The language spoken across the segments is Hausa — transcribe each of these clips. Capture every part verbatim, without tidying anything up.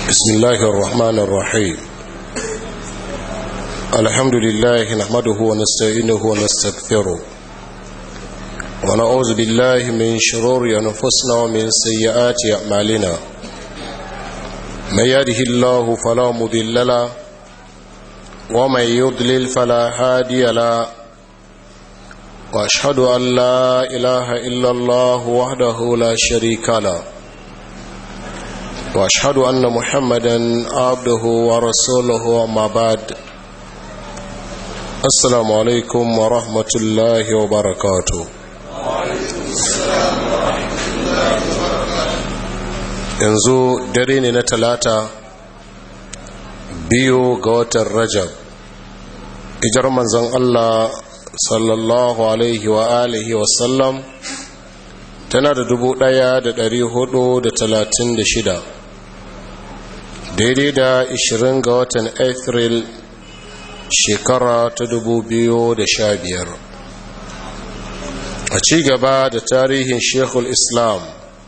بسم الله الرحمن الرحيم الحمد لله نحمده ونستعينه ونستغفره ونعوذ بالله من شرور أنفسنا ومن سيئات أعمالنا من يهده الله فلا مضل له ومن يضلل فلا هادي له وأشهد أن لا إله إلا الله وحده لا شريك له وأشهد أن محمدا عبده ورسوله أما بعد السلام عليكم ورحمة الله وبركاته yanzu dare ne na talata biyu ga watan rajab ijar manzon Allah sallallahu alaihi wa alihi wa sallam tana da dubu ɗaya da ɗari hudu da talatin da shida daidai da ishirin ga watan Afril shekara ta dubu biyu da sha biyar. A ci gaba da tarihin Sheikhul Islam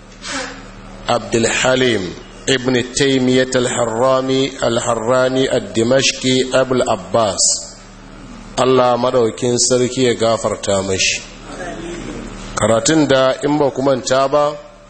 Abdulhalim ibn Taymiyyah al-Harrani al-Harrani ad-Dimashqi Abul Abbas, Allah madaukin sarki ya gafarta mashi. Karatun da in ba ku manta ba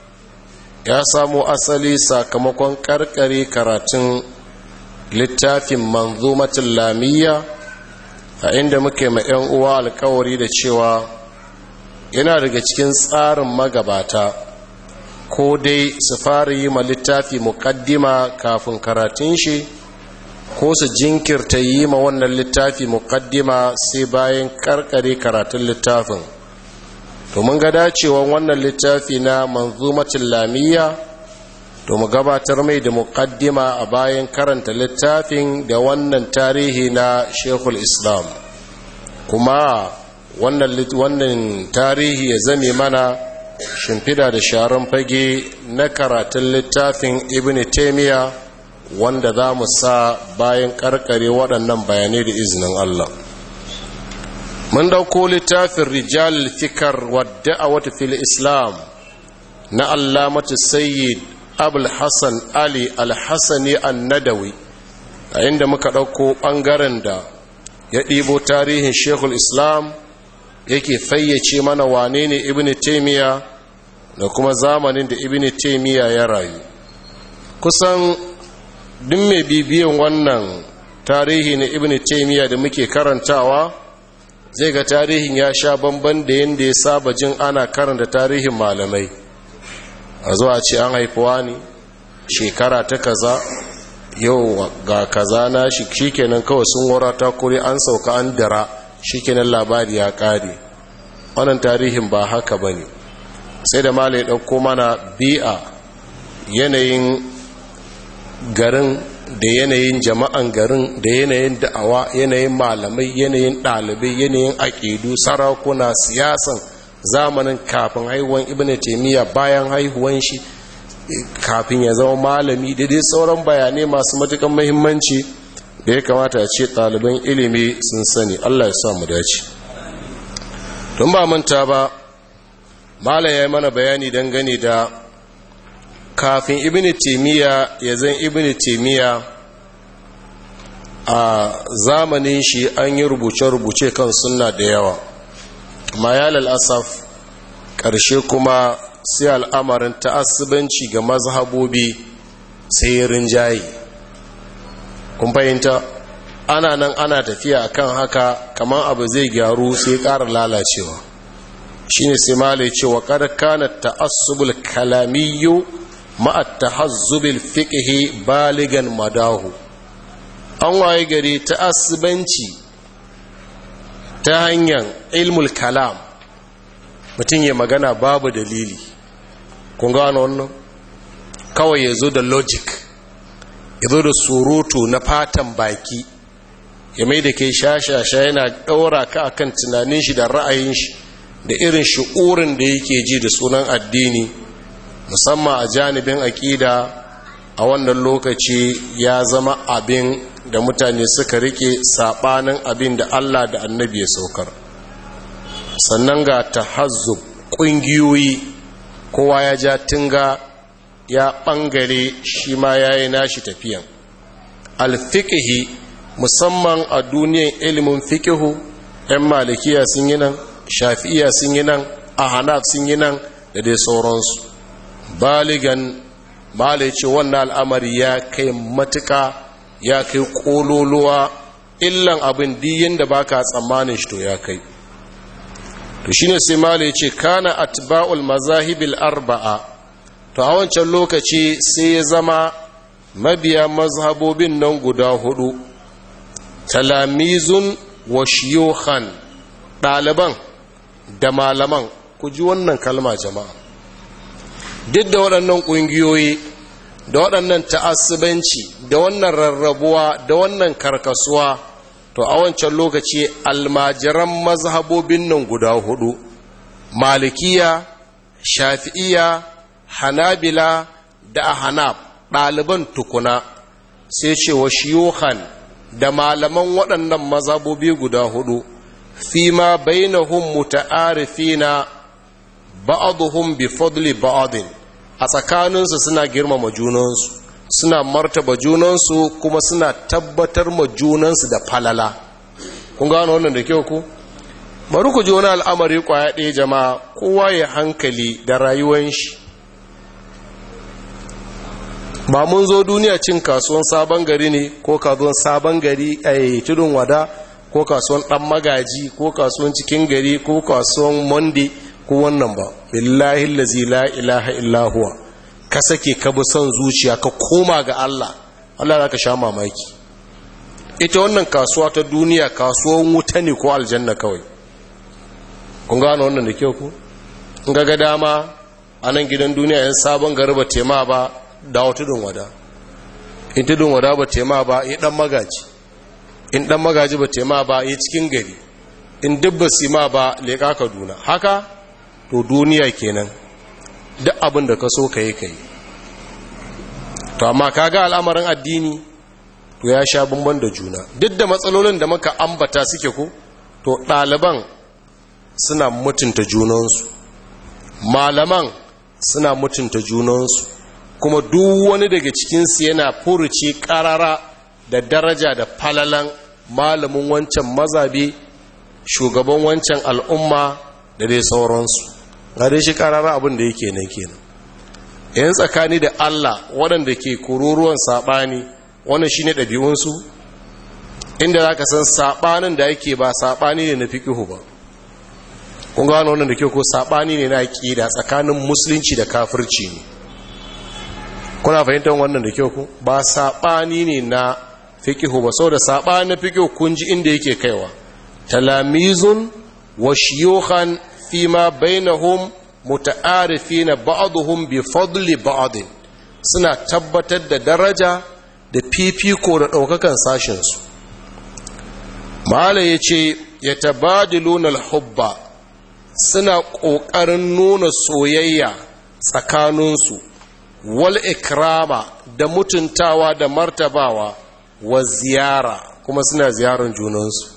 ya samo asali sakamakon karkare karatun littafin manzumatul lamiyya, a inda muke ma 'yan uwa alkawari da cewa yana daga cikin tsarin magabata ko dai su fara yi ma littafi muqaddima kafin karatun shi, ko su jinkirta yi ma wannan littafi muqaddima sai bayan karkare karatun littafin. to mun ga dacewan wannan littafi na manzumatul lamiyya to mu gabatar mai da muqaddima a bayan karanta littafin da wannan tarihi na Sheikhul Islam, kuma wannan wannan tarihi ya zame mana shimfida da sharan fage na karatun littafin Ibn Taymiyyah wanda za mu sa bayan karkare waɗannan bayanai da izinin Allah. mun dauko littafin rijal fikar wadda a wata fil islam na allamatu sayyid abul hassan ali al-hassani an-nadawi, a inda muka dauko bangaren da ya ɗibo tarihin shekul islam yake fayyace mana wane ne ibn taymiya da kuma zamanin da ibn taymiya ya rayu. kusan duk mai bibiyan wannan tarihi na ibn taymiya da muke karantawa zai ga tarihin ya sha bamban da yadda ya saba jin ana karanta tarihin malamai. A zuwa ce an haifuwa ne shekara ta kaza, yau ga kaza na shi shikenan kawai sun wara ta kuri an sauka an dara shikenan labari ya kare. wannan tarihin ba haka bane, sai da malai dauko mana bi'a, yanayin garin da yanayin jama'an garin da yanayin da'awa, yanayin malamai, yanayin ɗalibai, yanayin aƙidu, sarakuna, siyasan zamanin kafin haihuwan ibn taymiya, bayan haihuwan shi, kafin ya zama malami, da dai sauran bayanai masu matukan muhimmanci da ya kamata a ce ɗaliban ilimi sun sani. Allah ya sa mu dace. don ba manta ba malam ya yi mana bayani dangane da kafin ibn taymiya ya zan ibn taymiya a zamanin shi an yi rubuce-rubuce kan sunna da yawa, amma ya lalasaf ƙarshe kuma sai al'amarin ta'assubanci ga mazhabobi sai rinjaye. kun fahimta, ana nan ana tafiya akan haka kamar abu zai gyaru sai ƙara lalacewa. shine sai malai cewa qad kana ta'assubul kalamiyyu ma'a tahazzubil fiqhi baligan madahu. an waye gari ta'assubanci ta hanyar ilmul kalam, mutum ya magana babu dalili. kun gano wannan? kawai ya zo da logic, ya zo da surutu na fatan baki, ya mai da kai shashasha yana ɗaura ka akan tunanin shi da ra'ayin shi da irin shi'urin da yake ji da sunan addini, musamman a janibin aƙida. a wannan lokaci ya zama abin da mutane suka rike saɓanin abin da Allah da annabi ya saukar. sannan ga tahazzub, ƙungiyoyi, kowa ya ja tinga ya ɓangare shi ma ya yi nashi tafiyan. Alfiƙihi musamman a duniyan ilimin fiƙihu, ‘yan malikiya sun yi nan, shafi'iya sun yi nan, ahanaf sun yi nan da dai sauransu. Baligan malai ce wannan al'amari ya kai matuƙa, ya kai ƙololuwa, illan abin diyin da baka tsammanin shi to ya kai. To shine sai malai ce kana atba'ul mazahibil arba'a, to a wancan lokaci sai ya zama mabiya mazhabobin nan guda hudu, talamizun wa shiyukhan, ɗaliban da malaman. Ku ji wannan kalma jama'a, duk da waɗannan ƙungiyoyi da waɗannan ta'assubanci da wannan rarrabuwa da wannan karkasuwa, to a wancan lokaci almajiran mazhabobin nan guda hudu, malikiya, shafi'iya, hanabila da ahnaf, ɗaliban tukuna, sai ce wa shiyuhan da malaman waɗannan mazhabobi guda hudu, fi ma bainahum muta'arifina ba'aduhum bi fadli ba'adin, a tsakaninsu suna girmama junansu, suna martaba junansu, kuma suna tabbatar ma junansu da falala. Kun gano wannan da kyau ku? Bari ku ji wani al'amari kwaya ɗaya jama'a, kowa ya hankali da rayuwan shi. Ba mun zo duniya cin kasuwan sabon gari ne, ko kasuwan sabon gari a tudun wada, ko kasuwan ɗan magaji, ko kasuwan cikin gari, ko kasuwan monday, ko wannan ba. Billahi allazi la ilaha illa huwa, ka sake ka bi son zuciya ka koma ga Allah, Allah za ka sha mamaki. Ita wannan kasuwa ta duniya kasuwan wuta ne ko aljanna kawai. Kun gano wannan da kyau ku? In ga dama a nan gidan duniya yan sabon gari ba tema ba, dawo tudun wada. In tudun wada ba tema ba, yi dan magaji. In dan magaji ba tema ba, yi cikin gari. In dubba sima ba, leƙa Kaduna. Haka to duniya kenan, duk abin da ka so ka yi ka yi. To amma kaga al'amarin addini to ya sha bamban da juna, duk da matsalolin da muka ambata suke ko, to ɗaliban suna mutunta junansu, malaman suna mutunta junansu, kuma duk wani daga cikinsu yana furuci ƙarara da daraja da falalan malamin wancan mazabi, shugaban wancan al'umma da dai sauransu. Ga dai shi ƙarara abin da yake nan kenan. Yan tsakani da Allah waɗanda ke kururuwan saɓani, wannan shi ne ɗabi'unsu, inda za ka san saɓanin da yake ba saɓani ne na fiƙihu ba. Kun gano wannan da ke ko saɓani ne na aƙida tsakanin musulunci da kafirci ne. Kuna fahimtar wannan da ke ku? Ba saɓani ne na fiƙihu ba, sau da saɓani na fiƙihu kun ji inda yake kaiwa. Talamizun wa shiyuhan fi ma bainahum muta'arifina ba'aduhum bi fadli ba'adin, suna tabbatar da daraja da fifiko da ɗaukakan sashensu. Mala ya ce ya tabadiluna al-hubba, suna ƙoƙarin nuna soyayya tsakaninsu, wal ikrama da mutuntawa da martabawa, wa ziyara kuma suna ziyarar junansu.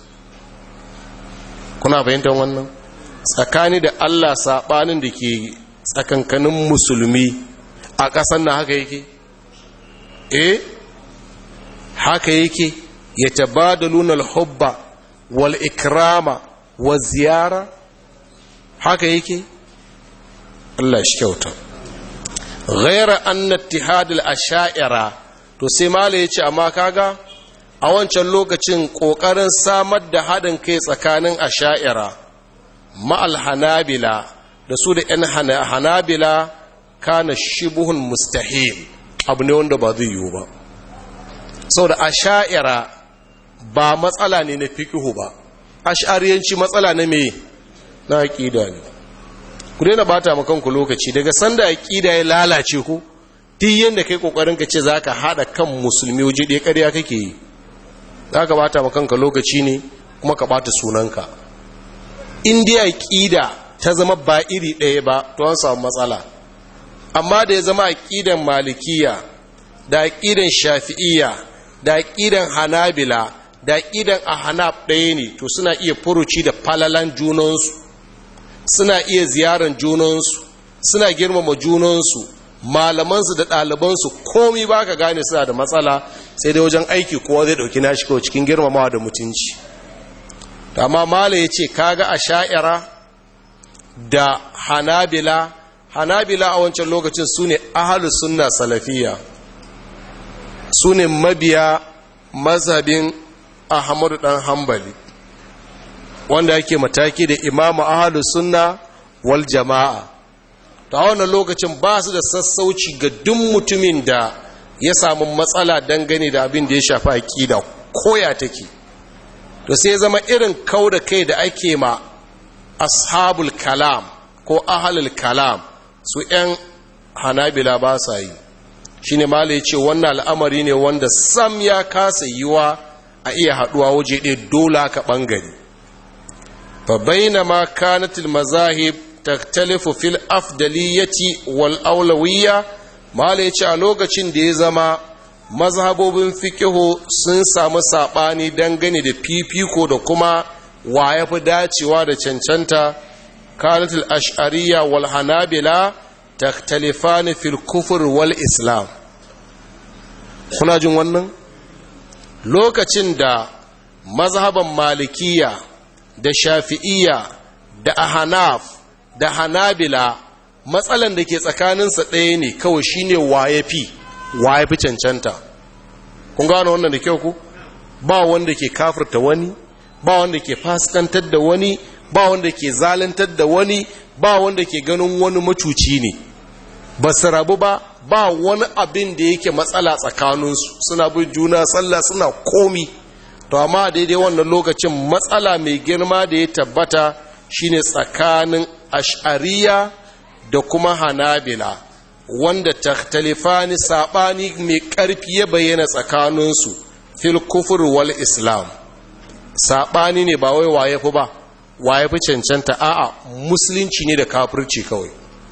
Kuna fahimtar wannan? Tsakani da Allah saɓanin da ke tsakankanin musulmi a ƙasar na haka yake? Eh? Haka yake? Ya tabadaluna al-hubba wal ikrama wa ziyara? Haka yake? Allah shi kyauta. Ghaira anna ittihad al-asha'ira, to sai mala yace amma kaga a wancan lokacin kokarin samar da haɗin kai tsakanin asha'ira ma'al hanabila da su da ‘yan hanabila kana shibuhun mustahil, abu ne wanda ba zai yiwu ba. Sau da asha'ira ba matsala ne na fikihu ba, ash'ariyanci matsala na me na aƙida ne. Ku daina bata makanku lokaci, daga sanda aƙida ya lalace ku, duk yadda kai ƙoƙarin ka ce za ka haɗa kan musulmi waje ɗaya ƙarya kake yi, za ka bata makanka lokaci ne kuma ka bata sunanka. Indiya ƙida ta zama ba iri ɗaya ba, to an samu matsala. Amma da ya zama aƙidan malikiya da aƙidan shafi'iyya da aƙidan hanabila da aƙidan ahnaf ɗaya ne, to suna iya furuci da falalan junansu, suna iya ziyaran junansu, suna girmama junansu, malamansu da ɗalibansu komi ba ka gane suna da matsala, sai dai wajen aiki kowa zai ɗauki nashi kawai cikin girmamawa da mutunci. amma mala ya ce kaga a sha'ira da hanabila hanabila a wancan lokacin su ne ahalus sunna salafiya, su ne mabiya mazhabin ahmadu dan hanbali wanda yake mataki da imamu ahalus sunna wal jama'a. ta wannan lokacin ba su da sassauci ga duk mutumin da ya samu matsala dangane da abin da ya shafi aqida koya take. to sai zama irin kau da kai da ake ma ashabul kalam ko ahalul kalam su ‘yan hanabila ba sa yi. shi ne mala ya ce wannan al'amari ne wanda sam ya kasa yiwa a iya haɗuwa waje ɗaya dole ka ɓangare. fa baina ma kanatil mazahib taktalifu fil afdaliyati wal aulawiyya, mala ya ce a lokacin da ya zama mazhabobin fikihu sun samu saɓani dangane da fifiko da kuma wa ya fi dacewa da cancanta. kanatul ash'ariyya wal hanabila takhtalifani fil kufr wal islam. kuna jin wannan? lokacin da mazhaban malikiya da shafi'iyya da ahnaf da hanabila matsalan da ke tsakaninsa ɗaya ne kawai, shine waye fi waye fi cancanta. kun gano wannan da kyau ku? ba wanda ke kafirta wani, ba wanda ke fasikantar da wani, ba wanda ke zalantar da wani, ba wanda ke ganin wani macuci ne, ba su rabu ba, ba wani abin da yake matsala tsakaninsu, suna bin juna sallah suna komi. to amma daidai wannan lokacin matsala mai girma da ya tabbata shine tsakanin ash'ariya da kuma hanabila, wanda takhtalifani sabani mai karfi ya bayyana tsakaninsu fil kufr wal islam. sabani ne ba wai waye fi ba waye fi cancanta, a'a musulunci ne da kafirci kawai.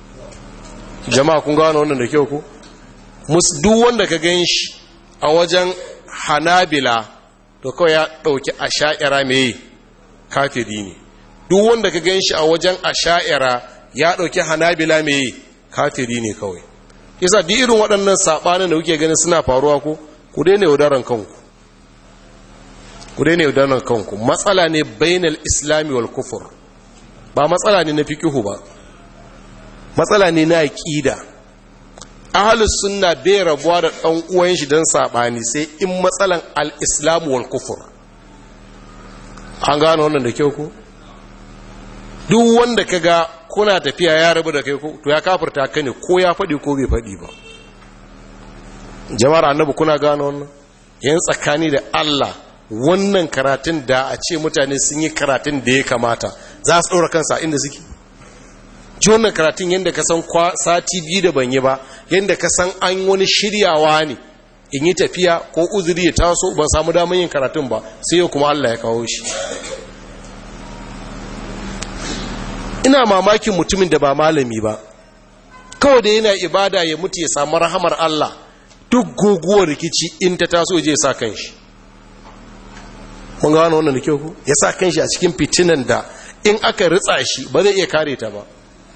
jama'a kun gano wannan da kyau ku? duk wanda ka gan shi a wajen hanabila to kawai ya ɗauki asha'ira mai kafiri ne. duk wanda ka gan shi a wajen asha'ira ya ɗauki hanabila mai kafiri ne kawai. yasa duk irin waɗannan saɓanin da kuke ganin suna faruwa ku ku daina yaudaran kanku ku daina yaudaran kanku matsala ne bainal islami wal kufur, ba matsala ne na fikihu ba, matsala ne na aqida. ahlus sunna bai rabuwa da ɗan uwan shi dan saɓani sai in matsalan al-islam wal kufur. an gano wannan da kyau ku? duk wanda kaga kuna tafiya ya rabu da kai ko to ya kafirta ka ne, ko ya faɗi ko bai faɗi ba. jama'ar annabi kuna gano wannan? yan tsakani da Allah wannan karatun da a ce mutane sun yi karatun da ya kamata za su ɗora kansa inda suke. ji wannan karatun yadda ka san sati biyu da ban yi ba, yadda ka san an wani shiryawa ne in yi tafiya ko uzuri ya taso ban samu damar yin karatun ba, sai yau kuma Allah ya kawo shi. ina mamakin mutumin da ba malami ba, kawai da yana ibada ya mutu ya samu rahamar Allah, duk guguwar rikici in ta taso je ya sa kanshi. mun gano wannan da kyau ku? ya sa kanshi a cikin fitinan da in aka ritsa shi ba zai iya kare ta ba.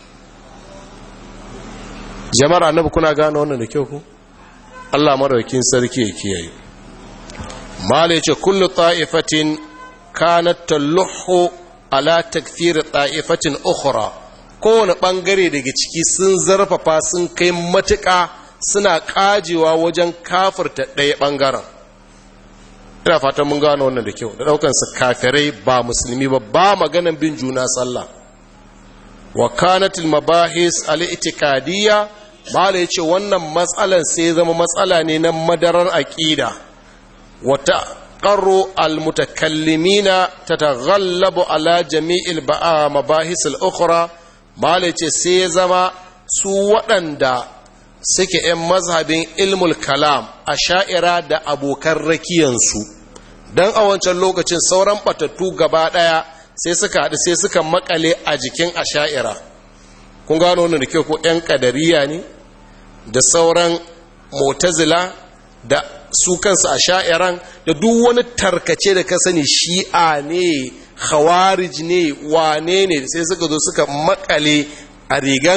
jama'ar annabi kuna gano wannan da kyau ku? Allah madaukakin sarki ya kiyaye. mala yace kullu ta'ifatin kanat taluhu ala takfir ta'ifatin ukhra, kowane bangare daga ciki sun zarfafa sun kai matuƙa suna kajewa wajen kafirta ɗaya bangaren. ina fatan mun gano wannan da kyau, da daukan su kafirai ba musulmi ba, ba maganan bin juna sallah. wa kanat al mabahis al i'tiqadiyya, mala yace wannan matsalan sai zama matsala ne na madarar aqida. wa تقر المتكلمين تتغلب على جميع المباحث الأخرى ما ليتي سيزما su waɗanda suke ‘yan mazhabin ilmul kalam a sha'ira da abokan rakiyansu, don a wancan lokacin sauran batattu gaba ɗaya sai suka haɗu sai suka makale a jikin a sha'ira. kun gano wannan da kyau ko ‘yan ƙadariya ne da sauran mutazila da su kansu a sha'iran da duk wani tarkace da ka sani shi'a ne khawarij ne wane ne sai suka zo suka makale a rigan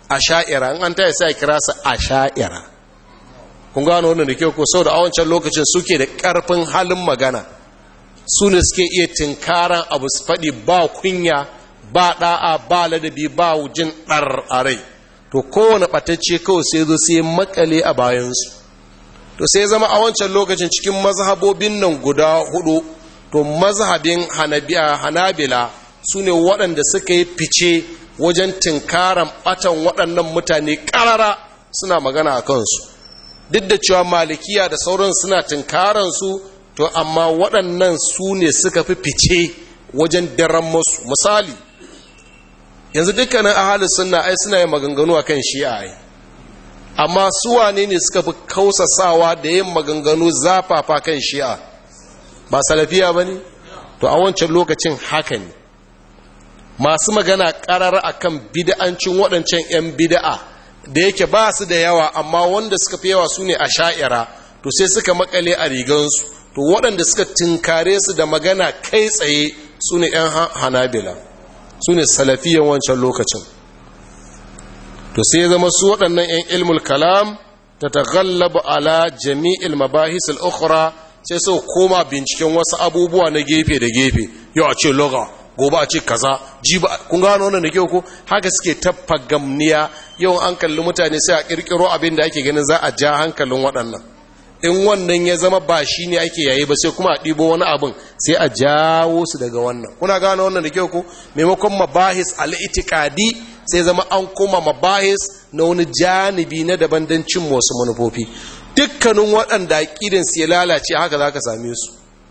asha'ira, in an taya sai kira su asha'ira. Kun gano wannan da kyau ko? Saboda a wancan lokacin suke da ƙarfin halin magana, su ne suke iya tinkaran abu su faɗi ba kunya, ba ɗa'a, ba ladabi, ba jin ɗar a rai. To kowane ɓatacce kawai sai zo sai makale a bayansu. To sai zama a wancan lokacin cikin mazhabobin nan guda hudu, to mazhabin hanabila su ne waɗanda suka yi fice wajen tinkaran ɓatan waɗannan mutane ƙarara suna magana a kansu. Duk da cewa malikiya da sauran suna tinkaransu, to amma waɗannan su ne suka fi fice wajen daren masu. Misali, yanzu dukkanin ahalus sunna ai suna yin maganganu akan shi'a ai, amma su wane ne suka fi kausasawa da yin maganganu zafafa kan shi'a? Ba salafiya ba ne? To a wancan lokacin haka ne masu magana ƙarar akan bid'ancin waɗancan 'yan bid'a da yake ba su da yawa, amma wanda suka fi yawa su ne a sha'ira, to sai suka makale a rigansu. To waɗanda suka tinkare su da magana kai tsaye su ne 'yan hanabila, su ne salafiyan wancan lokacin. To sai ya zama su waɗannan 'yan ilmul kalam ta taghallabu ala jami'il mabahis al-ukhra, sai su koma binciken wasu abubuwa na gefe da gefe. Yau a ce lugha, gobe a ce kaza, jiba. Kun gano wannan da kyau ko? Haka suke taffa gamniya. Yau an kalli mutane sai a kirkiro abin da ake ganin za a ja hankalin waɗannan. In wannan ya zama ba shi ne ake yayi ba, sai kuma a ɗibo wani abin sai a jawo su daga wannan. Kuna gano wannan da kyau ko? Maimakon mabahis al-itiqadi sai zama an koma mabahis na wani janibi na daban don cin wasu manufofi. Dukkanin waɗanda aƙidin su ya lalace haka za ka same su.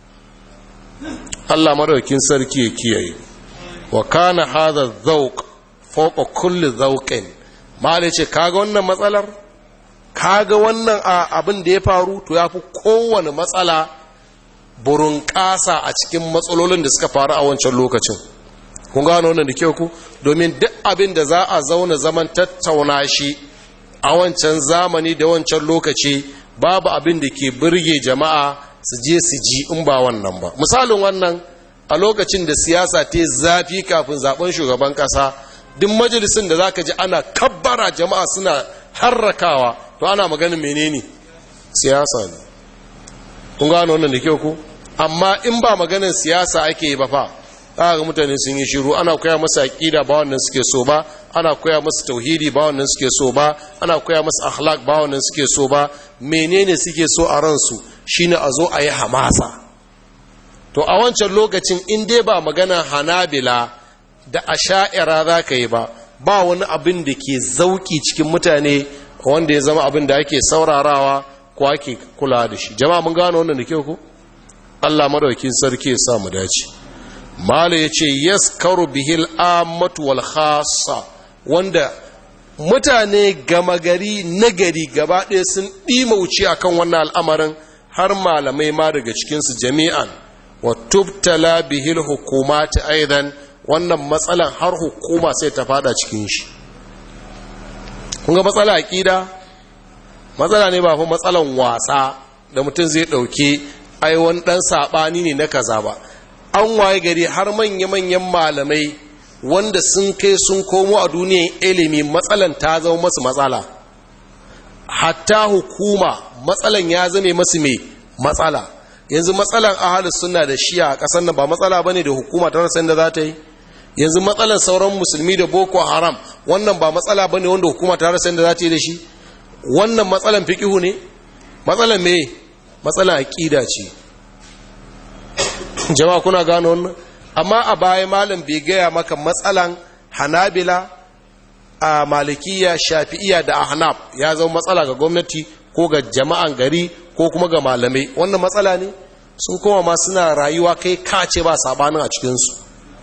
Allah madaukin sarki ya kiyaye. Wa kana hadha dhawq fawqa kulli dhawqin. Mala ce kaga wannan matsalar? Kaga wannan abin da ya faru to yafi kowane matsala burun ƙasa a cikin matsalolin da suka faru a wancan lokacin. Kun gano wannan da kyau ku? Domin duk abin da za a zauna zaman tattauna shi a wancan zamani da wancan lokaci, babu abin da ke burge jama'a su je su ji in ba wannan ba. Misalin wannan, a lokacin da siyasa ta zafi kafin zaben shugaban kasa, duk majalisin da zaka ji ana kabbara jama'a suna harrakawa, to ana maganin menene? Siyasa ne. Kun gano wannan da kyau ku? Amma in ba maganin siyasa ake yi ba fa, za ga mutane sun yi shiru. Ana koya musu aqida ba wannan suke so ba, ana koya musu tauhidi ba wannan suke so ba, ana koya musu akhlaq ba wannan suke so ba. Menene suke so a ransu? Shine a zo a yi hamasa. To a wancan lokacin in dai ba magana hanabila da asha'ira za ka yi ba, ba wani abin da ke zauki cikin mutane wanda ya zama abin da ake saurarawa ko ake kula da shi. Jama'a mun gano wannan da kyau ku? Allah madaukakin sarki ya sa mu dace. Mala ya ce yaskaru bihil ammatu wal khassa, wanda mutane gama gari nagari gaba ɗaya sun ɗimauce akan wannan al'amarin, har malamai ma daga cikinsu jami'an. Wa tubtala bihil hukumati aidan, wannan matsalan har hukuma sai ta fada cikin shi. Kun ga matsala aqida? Matsala ne ba fa matsalan wasa da mutum zai dauke ai wani dan sabani ne na kaza ba. An waye gari har manya-manyan malamai wanda sun kai sun komo a duniyar ilimi, matsalan ta zama masu matsala. Hatta hukuma matsalan ya zame masu mai matsala. Yanzu matsalan ahlus sunna da shi'a a ƙasar nan ba matsala bane da hukuma ta rasa inda za ta yi? Yanzu matsalan sauran musulmi da boko haram wannan ba matsala bane wanda hukuma ta rasa inda za ta yi da shi? Wannan matsalan fiqhu ne? Matsalan me? Matsalan aqida ce. Jama'a kuna gano wannan? Amma a baya malam bai gaya maka matsalan hanabila, a malikiya, shafi'iya da ahnaf ya zama matsala ga gwamnati ko ga jama'an gari ko kuma ga malamai. Wannan matsala ne? Sun koma ma suna rayuwa kai kace ba sabanin a cikinsu,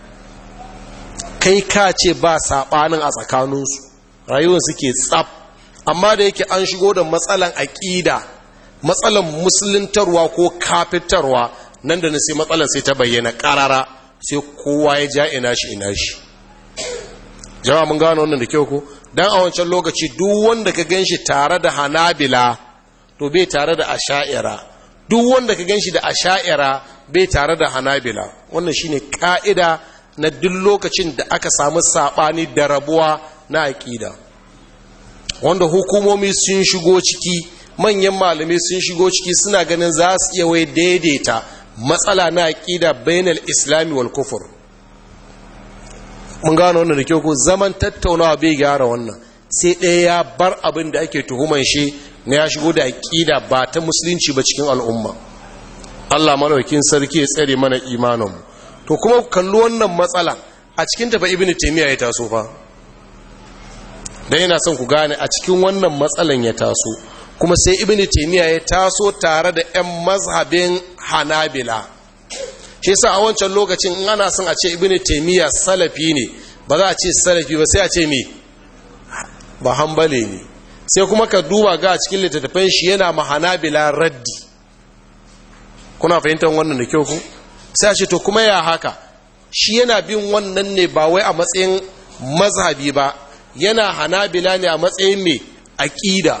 kai kace ba sabanin a tsakaninsu, rayuwar suke tsaf. Amma da yake an shigo da matsalan aƙida, matsalan musuluntarwa ko kafitarwa, nan da sai matsalan sai ta bayyana ƙarara, sai kowa ya ja ina shi ina shi. Jama'a mun gano wannan da kyau ko? Dan a wancan lokaci duk wanda ka ganshi tare da hanabila to bai tare da asha'ira, duk wanda ka ganshi da asha'ira bai tare da hanabila. Wannan shine ka'ida na duk lokacin da aka samu sabani da rabuwa na aqida. wanda hukumomi sun shigo ciki, manyan malamai sun shigo ciki, suna ganin za su iya wai daidaita matsala na aƙida bainal islami wal kufur. Mun gano wannan da kyau ko zaman tattaunawa bai gyara wannan, sai ɗaya ya bar abin da ake tuhuman shi na ya shigo da aƙida ba ta musulunci ba cikin al'umma. Allah madaukakin sarki ya tsare mana imaninmu. To kuma ku kalli wannan matsala a cikin tafa ibnu taymiya ya taso fa, dan yana son ku gane a cikin wannan matsalan ya taso, kuma sai ibnu taymiya ya taso tare da ƴan mazhabin hanabila. Shi yasa a wancan lokacin in ana son a ce ibnu taymiya salafi ne, ba za a ce salafi ba, sai a ce me ba hanbali ne. Sai kuma ka duba ga cikin littattafan shi yana ma hanabila raddi. Kuna fahimtar wannan da kyau ku? Sai a ce to kuma ya haka, shi yana bin wannan ne ba wai a matsayin mazhabi ba, yana hanabila ne a matsayin mai aƙida.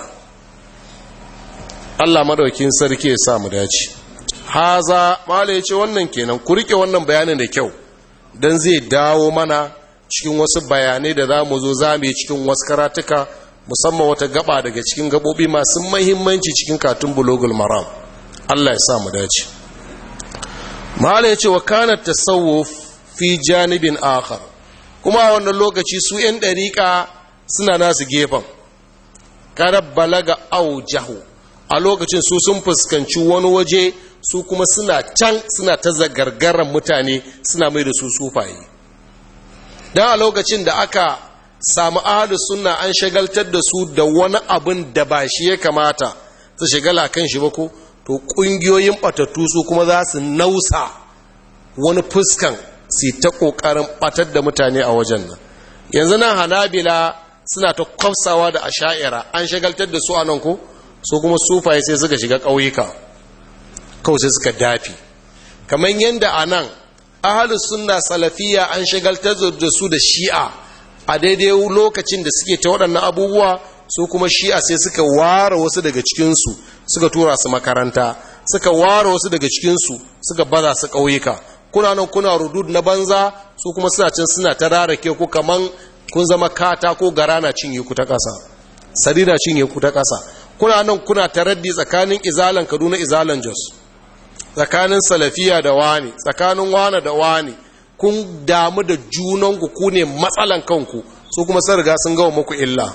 Allah madaukin sarki ya sa mu dace. Haza mala ya ce wannan kenan, ku rike wannan bayanin da kyau don zai dawo mana cikin wasu bayanai da za mu zo za mu yi cikin wasu karatuka, musamman wata gaba daga cikin gabobi masu mahimmanci cikin katun bulogul maram. Allah ya sa mu dace. Mala ya ce wa kana tasawuf fi janibin akhar, kuma a wannan lokaci su ‘yan ɗariƙa suna nasu gefen, kada balaga au jahu, a lokacin su sun fuskanci wani waje, su kuma suna can suna ta zagargaran mutane suna mai da su sufaye. Don a lokacin da aka samu ahalus sunna an shagaltar da su da wani abin da ba shi ya kamata su shagala kan shi ba ko, to ƙungiyoyin ɓatattu su kuma za su nausa wani fuskan su ta ƙoƙarin ɓatar da mutane a wajen nan. Yanzu nan hanabila suna ta kwafsawa da asha'ira, an shagaltar da su a nan ko, su kuma sufaye sai suka shiga ƙauyuka kawai sai suka dafi. Kamar yadda a nan ahalus sunna salafiya an shagaltar da su da shi'a a daidai lokacin da suke ta waɗannan abubuwa, su kuma shi'a sai suka ware wasu daga cikinsu suka tura su makaranta, suka ware wasu daga cikinsu suka baza su ƙauyuka. Kuna nan kuna rudud na banza, su kuma suna cin suna ta rarake ku kaman kun zama kata ko gara na cinye ku ta ƙasa, sarira cinye ku ta ƙasa. Kuna nan kuna taraddi tsakanin izalan Kaduna izalan Jos, tsakanin salafiya da wani, tsakanin wane da wani, kun damu da junanku, ku ne matsalan kanku, su kuma sun riga sun gawa muku illa.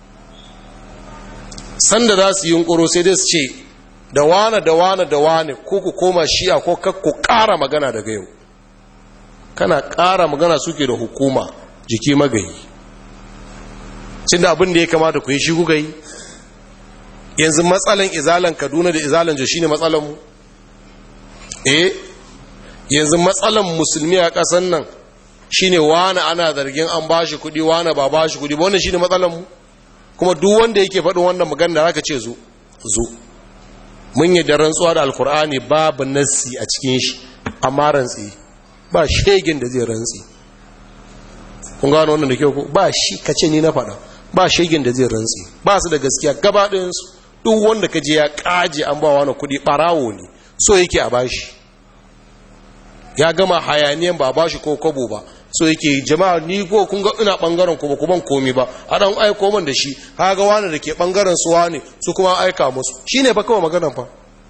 Sanda za su yi yunkuro sai dai su ce da wane da wane da wane, ko ku koma shi'a ko kakku ƙara magana daga yau. Kana ƙara magana suke da hukuma jiki magayi. Cin da abin da ya kamata ku yi shi kuka yi. Yanzu matsalan izalan Kaduna da izalan Jos shine matsalan mu. Eh, yanzu matsalan musulmi a ƙasan nan shine wani ana zargin an bashi kuɗi, wani ba bashi kuɗi ba, wannan shine matsalan mu. Kuma duk wanda yake faɗin wannan magana da zaka ce zo zo mun yi da rantsuwa da alkur'ani babu nassi a cikin shi, amma rantsi ba shegin da zai rantsi. Kun gano wannan da kyau ko? Ba shi kace ni na faɗa, ba shegin da zai rantsi, ba su da gaskiya gaba ɗayansu. Duk wanda kaje ya kaje an ba wani kuɗi ɓarawo ne, so yake a bashi. Ya gama hayaniyan ba bashi ko kobo ba, so yake jama'a ni ko kun ga ina bangaren ku ba ku ban komi ba, a dan aiko man da shi, kaga wani da ke bangaren su wani su kuma aika musu, shine fa kawai maganar fa.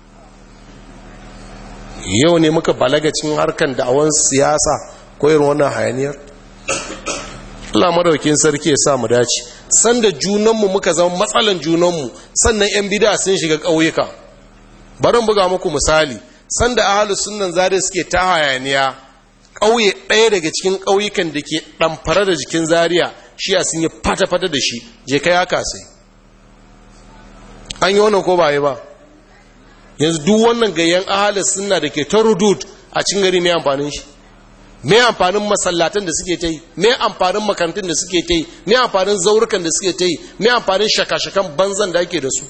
Yau ne muka balaga cikin harkan da'awan siyasa ko irin wannan hayaniyar. Allah madaukakin sarki ya sa mu dace. Sanda junanmu muka zama matsalan junanmu, sannan yan bid'a sun shiga ƙauyuka. Bari mu buga muku misali, sanda ahlus sunnan zare suke ta hayaniya, ƙauye ɗaya daga cikin ƙauyukan da ke ɗamfara da jikin Zaria, shiya sun yi fata-fata da shi, je kai haka sai. An yi wannan ko ba yi ba? Yanzu duk wannan gayyan ahlus sunna da ke ta rudud a cikin gari mai amfanin shi. Me amfanin masallatan da suke ta yi, me amfanin makarantun da suke ta yi, me amfanin zaurukan da suke ta yi, me amfanin shaka-shakan banzan da ake da su.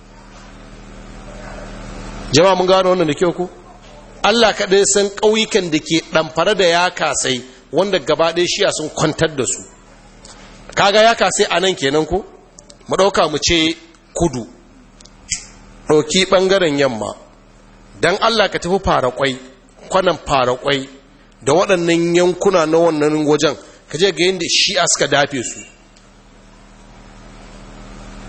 Jama'a mun gano wannan da kyau ko? Allah kaɗai san ƙauyukan da ke ɗamfara da ya kasai wanda gaba ɗaya shiya sun kwantar da su. Kaga ya kasai a nan kenan ko? Mu ɗauka mu ce kudu, ɗauki ɓangaren yamma, don Allah ka tafi fara kwai, kwanan fara kwai, da waɗannan yankuna na wannan wajen, ka je ga yadda shi'a suka dafe su.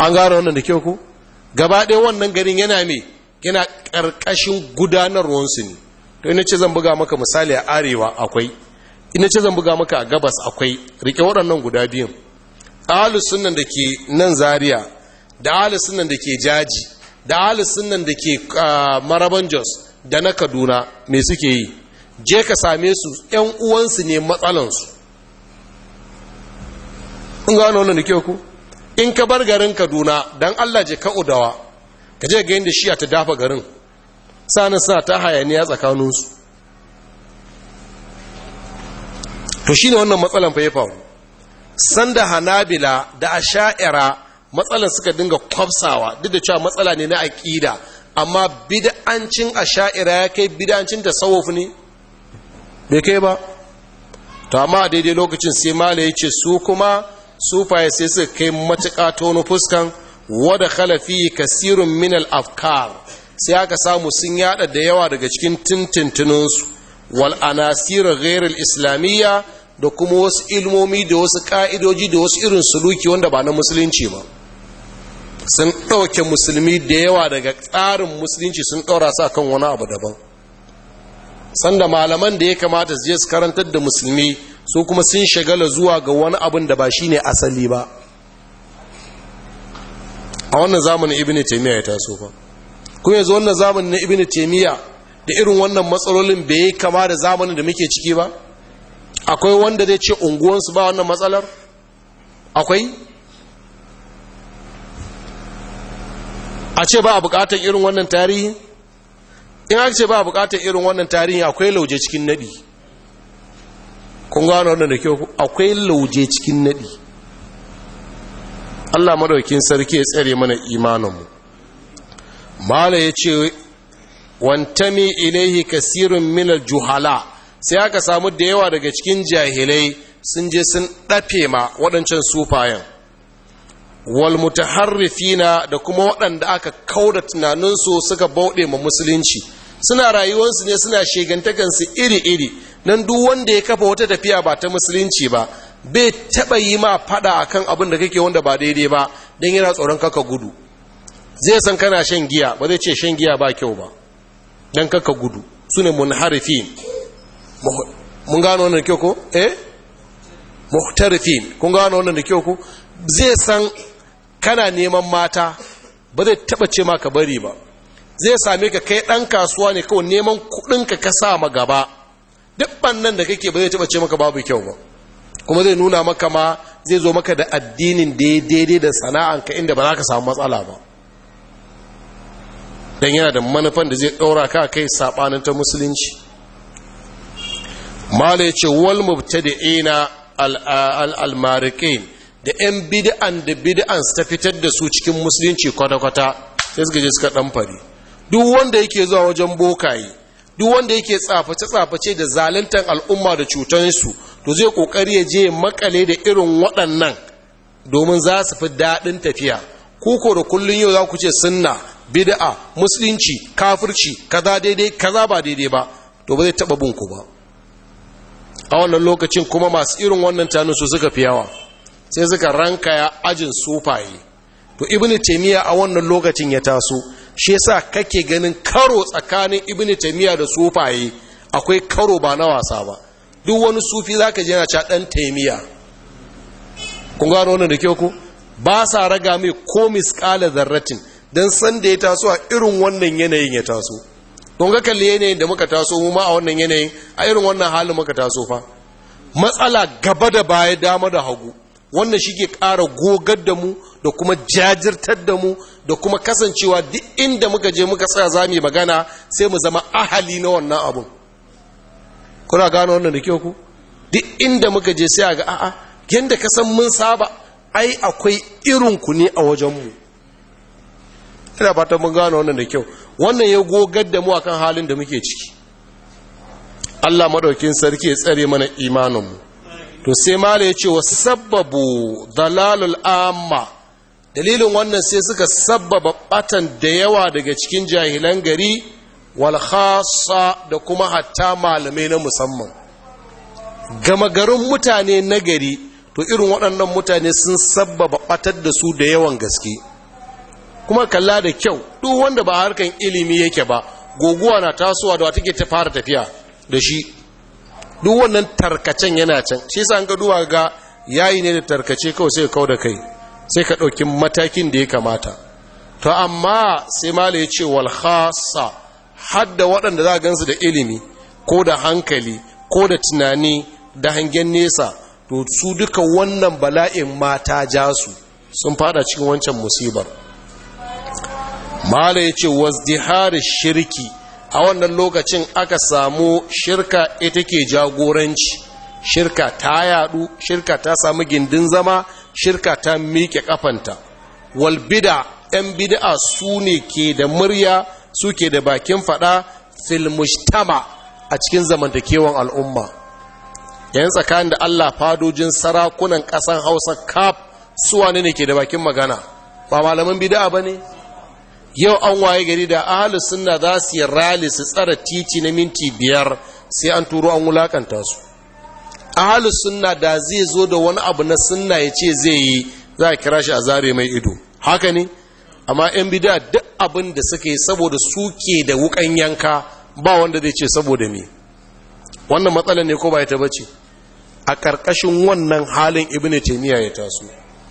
an gano wannan da kyau ku gaba ɗaya wannan garin yana me yana ƙarƙashin gudanarwarsu ne. to ina ce zan buga maka misali a arewa akwai, ina ce zan buga maka a gabas akwai, rike waɗannan guda biyun. ahlus sunnan da ke nan Zaria da ahlus sunnan da ke Jaji da ahlus sunnan da ke Maraban Jos da na Kaduna me suke yi? je ka same su ƴan uwansu ne matsalansu. in gano wannan da kyau ku in ka bar garin Kaduna dan Allah je ka Udawa ka je ga yadda shiya ta dafa garin sanin suna ta hayaniya tsakaninsu. to shine wannan matsalan fa ya faru sanda Hanabila da Asha'ira matsalan suka dinga kwafsawa, duk da cewa matsala ne na aqida, amma bid'ancin Asha'ira ya kai bid'ancin tasawuf ne bai kai ba. to amma daidai lokacin sai malai yace su kuma sufaye sai suka kai matuƙa ta wani fuskan wada khalafi kasirun min al-afkar, sai aka samu sun yada da yawa daga cikin tintintuninsu wal anasir ghayr al-islamiyya, da kuma wasu ilmomi da wasu ka'idoji da wasu irin suluki wanda ba na musulunci ba. sun ɗauke musulmi da yawa daga tsarin musulunci sun ɗaura sa kan wani abu daban, sanda malaman da ya kamata su je su karantar da musulmi su kuma sun shagala zuwa ga wani abin da ba shi ne asali ba. a wannan zamanin ibn taymiya ya taso fa, kuma yanzu wannan zamanin na ibn taymiya da irin wannan matsalolin bai yi kama da zamanin da muke ciki ba. akwai wanda zai ce unguwansu ba wannan matsalar? akwai? a ce ba a bukatar irin wannan tarihi? in aka ce ba a bukatar irin wannan tarihi akwai lauje cikin nadi. kun gano wannan da kyau? akwai lauje cikin nadi. Allah madaukin sarki ya tsare mana imaninmu. mala ya ce wantami ilaihi kasirun minal juhala, sai aka samu da yawa daga cikin jahilai sun je sun ɗafe ma waɗancan sufayen wal mutaharrifina, da kuma waɗanda aka kauda tunaninsu suka bauɗe ma musulunci, suna rayuwarsu ne suna shegantakansu iri-iri. nan duk wanda ya kafa wata tafiya ba ta musulunci ba bai taɓa yi ma faɗa akan abin da kake wanda ba daidai ba, don yana tsoron kaka gudu. zai san kana shan giya ba zai ce shan giya ba kyau ba don kaka gudu. su ne munharifin. mun gano wannan da kyau ko? eh muhtarifin. kun gano wannan da kyau ko? zai san kana neman mata ba zai taba ce maka bari ba. zai same ka kai dan kasuwa ne kawai neman kudinka ka sa ma gaba, duk bannan da kake ba zai taba ce maka babu kyau ba, kuma zai nuna maka ma zai zo maka da addinin daidai da sana'anka inda ba za ka samu matsala ba, dan yana da manufan da zai daura ka kai sabanin ta musulunci. mala yace wal mubtadi'ina al-almariqin, da yan bid'an da bid'an su ta fitar da su cikin musulunci kwata-kwata sai suka je suka dan fari. duk wanda yake zuwa wajen bokaye, duk wanda yake tsaface-tsaface da zaluntar al'umma da cutansu, to zai kokari ya je makale da irin waɗannan domin za su fi daɗin tafiya. kuko da kullun yau za ku ce sunna, bid'a, musulunci, kafirci, kaza daidai kaza ba daidai ba, to ba zai taɓa bin ku ba. a wannan lokacin kuma masu irin wannan tanin su suka fi yawa, sai suka ranka ya ajin sufaye. to ibnu taymiya a wannan lokacin ya taso, shi yasa kake ganin karo tsakanin ibnu taymiya da sufaye akwai karo ba na wasa ba. duk wani sufi zaka je yana cha dan taymiya. kun gano wannan da kyau ko? ba sa raga mai ko misqala zarratin, dan san da ya taso a irin wannan yanayin ya taso. don ga kalli yanayin da muka taso mu ma a wannan yanayin, a irin wannan halin muka taso fa. matsala gaba da baya, dama da hagu, wannan shi ke ƙara gogar da mu da kuma jajirtar da mu da kuma kasancewa duk inda muka je muka tsaya za mu yi magana sai mu zama ahali na wannan abun. kuna gano wannan da kyau ku? duk inda muka je sai a ga a'a yadda ka san mun saba, ai akwai irinku ne a wajenmu. ina fatan mun gano wannan da kyau. wannan ya gogar da mu akan halin da muke ciki. Allah madaukin sarki ya tsare mana imaninmu. to sai mala ya ce wa sababu dalalul amma, dalilin wannan sai suka sababa batan da yawa daga cikin jahilan gari wal khassa, da kuma hatta malamai na musamman. gama garin mutane na gari, to irin waɗannan mutane sun sababa batar da su da yawan gaske. kuma kalla da kyau duk wanda ba harkan ilimi yake ba goguwa na tasowa da take ta fara tafiya da shi duk wannan tarkacen yana can shi yasa an ga duwa ga yayi ne da tarkace kawai sai ka da kai sai ka dauki matakin da ya kamata to amma sai mala ya ce wal khassa hadda waɗanda za gansu da ilimi ko da hankali ko da tunani da hangen nesa to su duka wannan bala'in mata ja su sun fada cikin wancan musibar mala ya ce wazdihar shirki a wannan lokacin aka samu shirka ita ke jagoranci shirka ta yadu shirka ta samu gindin zama shirka ta miƙe kafanta wal bid'a yan bid'a su ne ke da murya su ke da bakin fada fil mujtama a cikin zamantakewan al'umma yan tsakanin da Allah fadojin sarakunan ƙasan Hausa kaf su wane ne ke da bakin magana ba malaman bid'a bane yau an waye gari da ahlus sunna za su yi rally su tsara titi na minti biyar sai an turo an wulakanta su ahlus sunna da zai zo da wani abu na sunna ya ce zai yi za a kira shi a zare mai ido haka ne amma yan bid'a duk abin da suka yi saboda suke da wukan yanka ba wanda zai ce saboda me wannan matsalar ne ko ba ita bace a karkashin wannan halin ibnu taymiya ya taso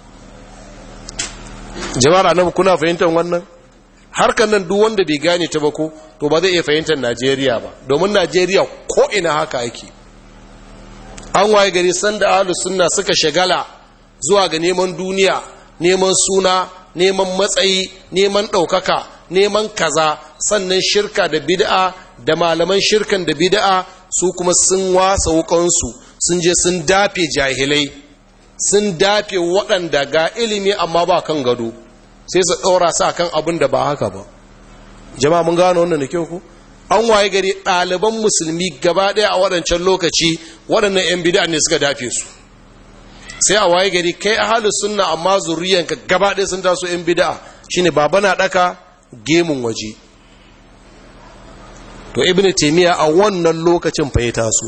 jama'ar annabi kuna fahimtar wannan harkan nan duk wanda bai gane ta ba ko to ba zai iya fahimtar Najeriya ba domin Najeriya ko ina haka ake an waye gari sanda ahlus sunna suka shagala zuwa ga neman duniya neman suna neman matsayi neman ɗaukaka neman kaza sannan shirka da bid'a da malaman shirkan da bid'a su kuma sun wasa wukansu sun je sun dafe jahilai sun dafe waɗanda ga ilimi amma ba kan gado sai su ɗora sa kan abin da ba haka ba jama'a mun gano wannan da kyau ku an waye gari ɗaliban musulmi gaba ɗaya a waɗancan lokaci waɗannan 'yan bid'a ne suka dafe su sai a waye gari kai ahlus sunna amma zuriyanka gaba ɗaya sun taso 'yan bid'a shine baba na ɗaka gemun waje to ibnu taymiya a wannan lokacin fa ya taso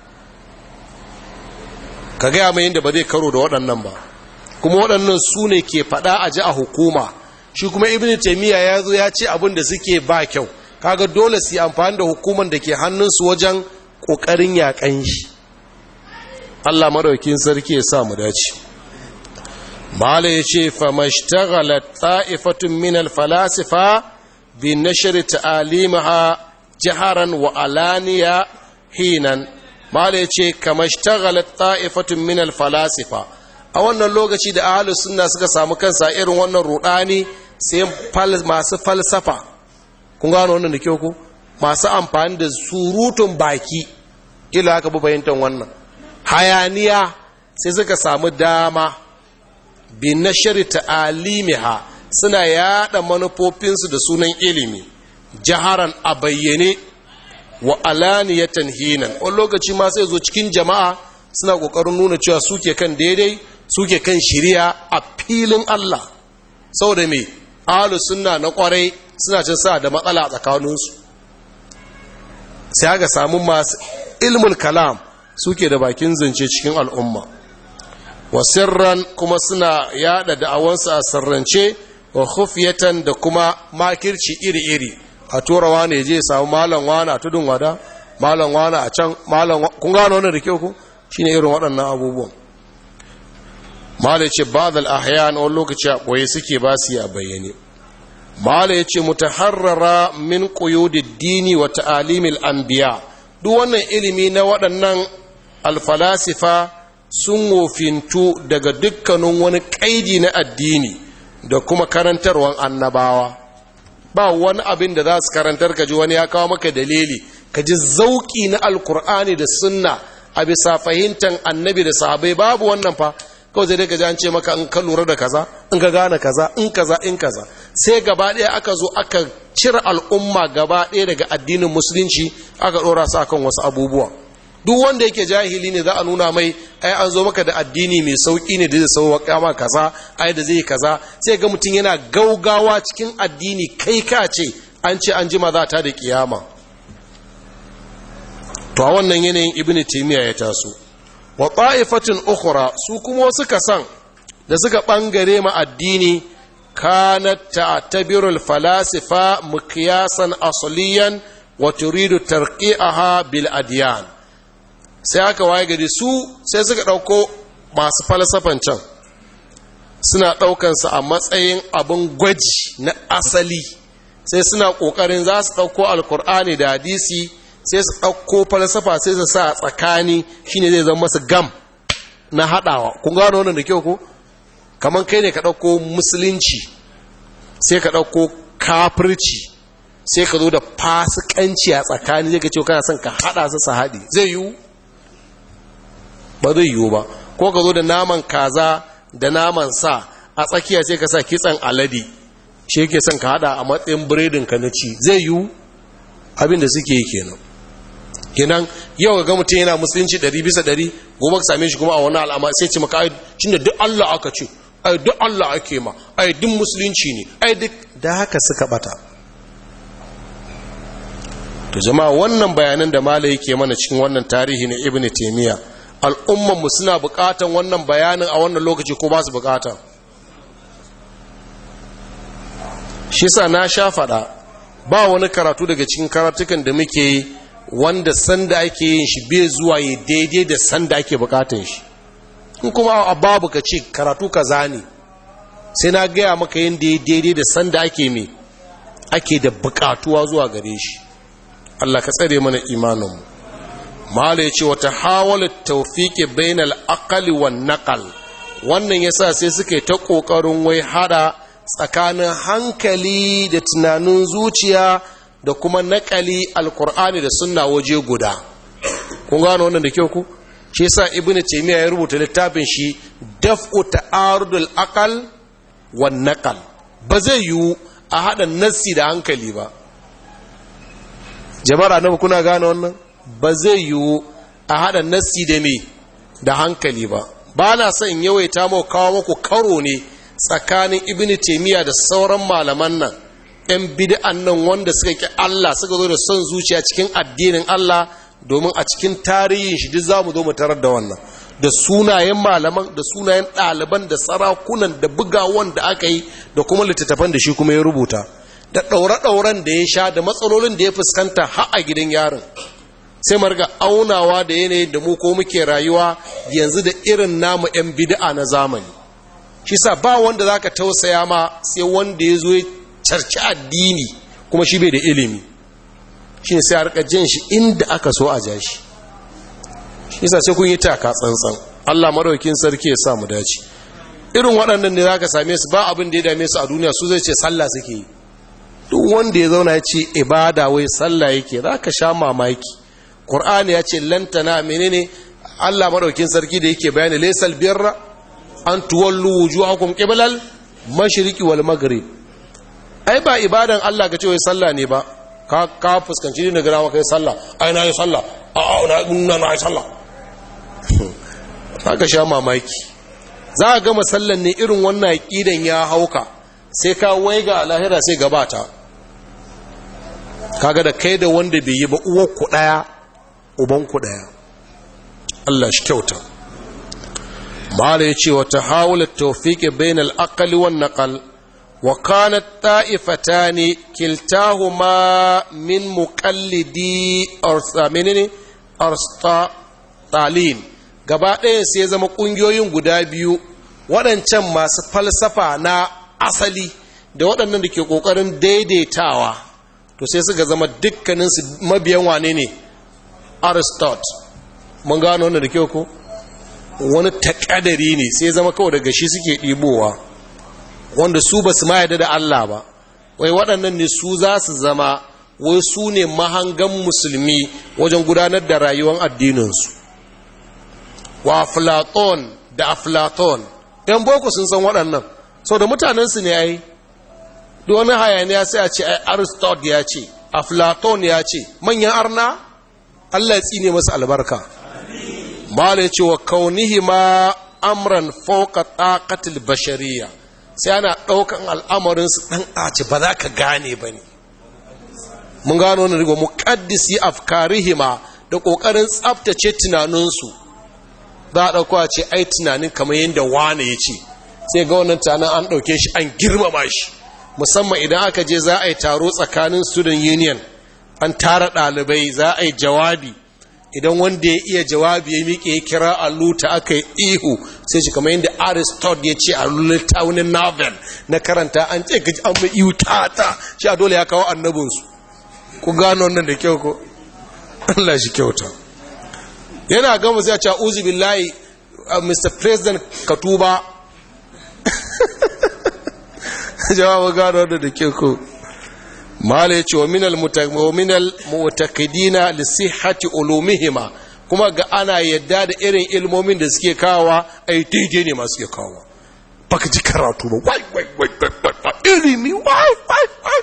ka gaya mai yadda ba zai karo da waɗannan ba kuma waɗannan su ne ke faɗa a ji a hukuma shi kuma ibn taymiya ya zo ya ce abin da suke ba kyau kaga dole su yi amfani da hukuman da ke hannunsu wajen ƙoƙarin yaƙan shi Allah madaukin sarki ya sa mu dace mala ya ce fa mashtaghala ta'ifatun min al-falasifa bi nashr ta'alimaha jaharan wa alaniya hinan mala ya ce kama shtaghala ta'ifatun min al-falasifa a wannan lokaci da ahlus sunna suka samu kansa irin wannan rudani sai masu falsafa kun gano wannan da kyau ko masu amfani da surutun baki kila haka bu fahimtar wannan hayaniya sai suka samu dama bi nashri ta'alimiha suna yada manufofinsu da sunan ilimi jaharan a bayyane wa alaniyatan hinan wani lokaci ma sai zo cikin jama'a suna kokarin nuna cewa suke kan daidai suke kan shiriya a filin Allah saboda me ahlus sunna na kwarai suna cin sa da matsala a tsakaninsu sai aka samu masu ilmul kalam suke da bakin zance cikin al'umma wa sirran kuma suna yada da'awansu a sirrance wa khufyatan da kuma makirci iri-iri a turawa ne je samu malam wani a tudun wada malam wani a can malam kun gano wannan da kyau ku shine irin waɗannan abubuwan malai ce ba'd al-ahyan wani lokaci a boye suke ba su a bayyane malai ce mutaharrara min quyudid dini wa ta'alimil anbiya duk wannan ilimi na waɗannan alfalasifa sun wofintu daga dukkanin wani kaidi na addini da kuma karantarwan annabawa ba wani abin da za su karantar ka ji wani ya kawo maka dalili ka ji zauki na alkur'ani da sunna a bisa fahimtar annabi da sahabai babu wannan fa kawai zai daga ji an ce maka in ka lura da kaza in ka gane kaza in kaza in kaza sai gaba ɗaya aka zo aka cire al'umma gaba ɗaya daga addinin musulunci aka ɗora su akan wasu abubuwa duk wanda yake jahili ne za a nuna mai ai an zo maka da addini mai sauki ne da zai sauwaka ma kaza ai da zai kaza sai ga mutum yana gaugawa cikin addini kai ka ce an ce an jima za ta da kiyama to a wannan yanayin ibnu taymiya ya taso wa ta'ifatin ukhra su kuma wasu kasan da suka bangare ma addini kanat ta'tabiru al-falasifa miqyasan asliyan wa turidu tarqi'aha bil adyan. sai aka waye gari su sai suka dauko masu falsafan can suna ɗaukansa a matsayin abin gwaji na asali, sai suna ƙoƙarin za su ɗauko alkur'ani da hadisi sai su ɗauko falsafa sai su sa a tsakani shine zai zama masu gam na haɗawa. Kun gano wannan da kyau ko? Kamar kai ne ka ɗauko musulunci sai ka ɗauko kafirci sai ka zo da fasikanci a tsakani zai ka ce kana son ka haɗa su su haɗi, zai yiwu? Ba zai yiwu ba. Ko ka zo da naman kaza da naman sa a tsakiya sai ka sa kitsan alade shi yake son ka hada a matsayin biredin ka na ci, zai yiwu? Abin da suke yi kenan. Kenan yau ga mutum yana musulunci ɗari bisa ɗari, gobe ka same shi kuma a wani al'amari sai ce maka ai da duk Allah aka ce, ai duk Allah ake ma, ai duk musulunci ne, ai duk da haka suka bata. To jama'a, wannan bayanan da malai yake mana cikin wannan tarihi na Ibn Taymiyyah, al'ummanmu suna bukatan wannan bayanin a wannan lokaci ko ba su bukata? Shi sa na sha faɗa, ba wani karatu daga cikin karatukan da muke yi wanda sanda ake yin shi bai zuwa yi daidai da sanda ake bukatan shi. In kuma a babu ka ce karatu ka zane, sai na gaya maka yin da ya daidai da sanda ake mai ake da bukatuwa zuwa gare shi. Allah ka tsare mana imaninmu. Mala ya ce wata hawalar taufiki bainal aqali wan naqal, wannan yasa sai suke ta kokarin wai hada tsakanin hankali da tunanin zuciya da kuma naƙali alkur'ani da sunna waje guda. Kun gano wannan da kyau ku? Shi yasa Ibn Taymiyyah ya rubuta littafin shi Daf'u Ta'arudul Aqal wan Naqal. Ba zai yiwu a hada nassi da hankali ba. Jama'ar annabi kuna gano wannan? Ba zai yiwu a hada nassi da me da hankali ba. Ba na son yawaita mu kawo muku karo ne tsakanin Ibn Taymiyyah da sauran malaman nan, ‘yan bid'an nan wanda suka ki Allah suka zo da son zuciya cikin addinin Allah, domin a cikin tarihin shi duk za mu zo mu tarar da wannan, da sunayen malaman, da sunayen ɗaliban, da sarakunan, da bugawan da aka yi, da kuma littattafan da shi kuma ya rubuta, da ɗaure-ɗauren da ya sha, da matsalolin da ya fuskanta har a gidan yarin. Sai mu riga aunawa da yanayin da mu ko muke rayuwa yanzu da irin namu ‘yan bid'a na zamani. Shi sa ba wanda za ka tausaya ma sai wanda ya zo ya carci addini kuma shi bai da ilimi, shi ne sai a rika jin shi inda aka so a ja shi. Shi sa sai kun yi taka tsantsan. Allah maraukin sarki ya sa mu dace. Irin waɗannan ne za ka same su ba abin da ya dame su a duniya, su zai ce sallah suke yi. Duk wanda ya zauna ya ce ibada wai sallah yake, za ka sha mamaki. Qur'ani ya ce lantana menene Allah maraukin sarki da yake bayani laysal birra an tuwallu wujuhakum qiblal mashriqi wal maghrib. Ai ba ibadan Allah ga cewa sallah ne ba, ka ka fuskanci ne ga kai sallah, ai na yi sallah, a a na na yi sallah. Haka sha mamaki. Za ka ga masallan ne irin wannan aqidan ya hauka, sai ka waiga a lahira sai gabata. Kaga da kai da wanda bai yi ba uwar ku daya, uban ku daya. Allah shi kyauta. Mala yace wa tahawul at-tawfiq bayna al-aql wan naqal wa kanat ta'ifatani kiltahuma min muqallidi arsaminini arsta talin. Gaba ɗaya sai zama ƙungiyoyin guda biyu, waɗancan masu falsafa na asali da waɗannan da ke ƙoƙarin daidaitawa, to sai suka zama dukkaninsu mabiyan wane ne? Aristotle. Mun gano wannan da kyau ko? Wani takadari ne sai zama kawai daga shi suke ɗibowa, wanda su ba su ma yarda da Allah ba. Wai waɗannan ne su za su zama, wai su ne mahangan musulmi wajen gudanar da rayuwar addininsu. Wa Aflaton da Aflaton, ‘yan boko sun san waɗannan, sau da mutanensu ne ya yi. Duk wani hayaniya sai a ce Aristotle ya ce, Aflaton ya ce, manyan arna Allah ya tsine masu albarka. Mala ya ce wa kaunihi ma amran fauka taqatil bashariya, sai ana ɗaukan al'amarinsu ɗan aci ba za ka gane ba ne. Mun gano wani rigo muƙaddisi afkarihima da ƙoƙarin tsabtace tunaninsu, za a ɗauko a ce ai tunanin kamar yadda wane ya ce, sai ga wannan tanan an ɗauke shi an girmama shi, musamman idan aka je za a yi taro tsakanin student union, an tara ɗalibai za a yi jawabi, idan wanda ya iya jawabi ya miƙe ya kira alluta aka yi ihu sai shi kamar yadda Aristotle ya ce a lullata wani novel na karanta an ce gaji an mai ihu ta ta shi a dole ya kawo annabinsu. Ku gano wannan da kyau ko? Allah shi kyauta. Yana gama sai a ce uzu billahi Mister President ka tuba. Jawabu gano wannan da kyau ko? Mala ya ce wa minal mu'taqidina li sihhati ulumihima, kuma ga ana yadda da irin ilmomin da suke kawa ai daidai ne masu ke kawa. Baka ji karatu ba, wai wai wai wai ilimi wai wai wai.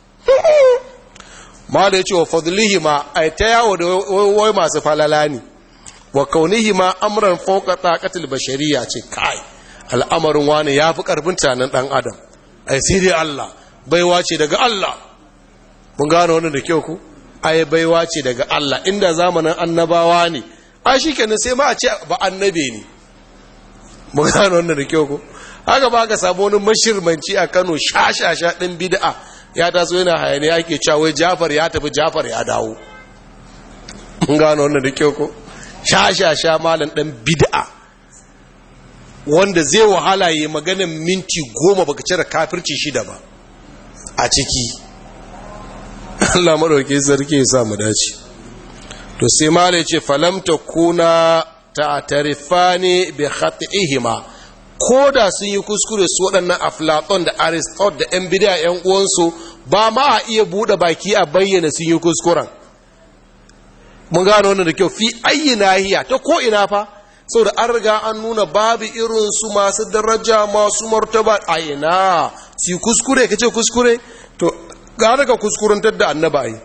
Mala ya ce wa fadlihima ai ta yawo da wai masu falala ne, wa kaunihima amran fawqa taqatil bashariyya, ce kai al'amarin wani yafi karfin tunanin dan adam, ai sai dai Allah, baiwa ce daga Allah. Mun gano wannan da kyau ku? Ai baiwa ce daga Allah, inda zamanin annabawa ne a shikenan sai ma a ce ba annabe ne. Mun gano wannan da kyau ku? Haka ba ka samu wani mashirmanci a Kano shashasha din bid'a ya taso yana hayaniya ake cewa wai Jafar ya tafi Jafar ya dawo. Mun gano wannan da kyau ku? Shashasha malam dan bid'a wanda zai wahala yi maganin minti goma baka cire kafirci shida ba a ciki. Allah maɗauki sarki ya sa mu dace. To sai malai ce falam takuna ta'tarifani bi khat'ihima, koda sun yi kuskure su waɗannan Aflaton da Aristotle da ƴan bid'a ƴan uwansu, ba ma a iya bude baki a bayyana sun yi kuskuren. Mun gano wannan da kyau, fi ayyi nahiya ta ko ina fa, saboda an riga an nuna babu irin su masu daraja masu martaba a ina su kuskure kace kuskure to ga daga kuskurantar da annaba yi.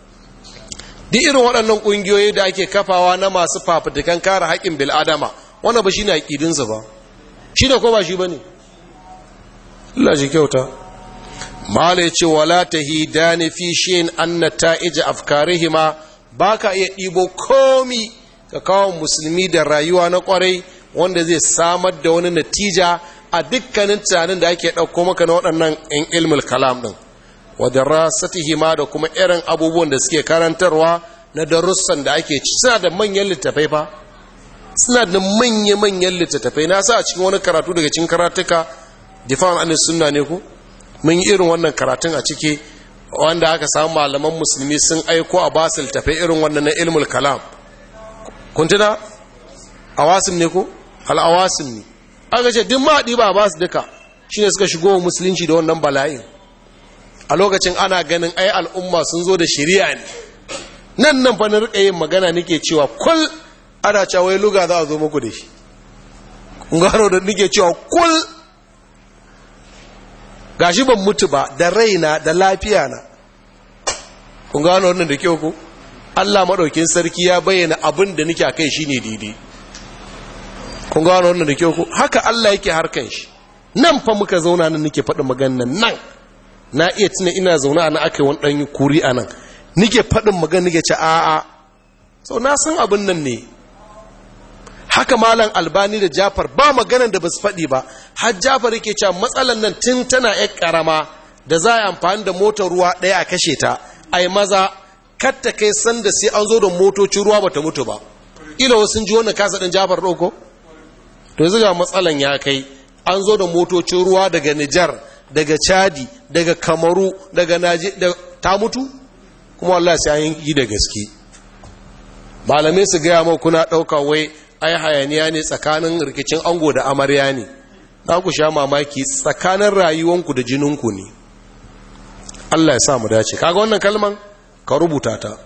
Duk irin waɗannan ƙungiyoyi da ake kafawa na masu fafutukan kare haƙƙin bil'adama, wannan ba shi ne aƙidinsa ba, shi ne ko ba shi ba ne? Allah shi kyauta. Mala ya ce wala ta hidani fi shi'in an na ta'ija afkarihima, ba ka iya ɗibo komi ka kawo musulmi da rayuwa na ƙwarai wanda zai samar da wani natija a dukkanin tunanin da ake ɗauko maka na waɗannan ‘yan ilmul kalam ɗin. Wa darasatihima da kuma irin abubuwan da suke karantarwa na darussan da ake ci, suna da manyan littafai fa, suna da manya-manyan littattafai. Na sa a cikin wani karatu daga cikin karatuka difa'an an sunna ne ku, mun yi irin wannan karatun a ciki wanda aka samu malaman musulmi sun aiko a basu littafai irin wannan na ilmul kalam. Kun tuna awasim ne ku, al awasim ne aka ce duk ma ba a basu duka, shine suka shigo musulunci da wannan bala'in. A lokacin ana ganin ai al'umma sun zo da shari'a ne, nan nan fa na rika yin magana nake cewa kul ana cewa wai luga za a zo muku da shi, kun gano da nake cewa kul gashi ban mutu ba da raina da lafiya na, kun gano wannan da kyau ku. Allah madaukin sarki ya bayyana abin da nake akai shine daidai, kun gano wannan da kyau ku. Haka Allah yake harkan shi. Nan fa muka zauna nan nake faɗin maganar nan, na iya tuna ina zaune a na aka yi wani ɗanyi kuri a nan nike faɗin magana nike ce a'a, sau na san abin nan ne. Haka malam Albani da Jafar ba maganan da ba su faɗi ba, har Jafar yake cewa matsalan nan tun tana ƴar ƙarama da za a yi amfani da motar ruwa ɗaya a kashe ta, ai maza katta kai sanda sai an zo da motocin ruwa ba ta mutu ba. Ila wasu ji wannan kasa ɗin Jafar ɗauko? To yanzu ga matsalan ya kai an zo da motocin ruwa daga Nijar, daga Chadi, daga Kamaru, daga Naje, da ta mutu kuma wallahi sai an yi da gaske. Malamai su gaya mau kuna ɗauka wai ai hayaniya ne tsakanin rikicin ango da amarya ne, za ku sha mamaki tsakanin rayuwanku da jininku ne. Allah ya sa mu dace. Kaga wannan kalman ka rubuta ta.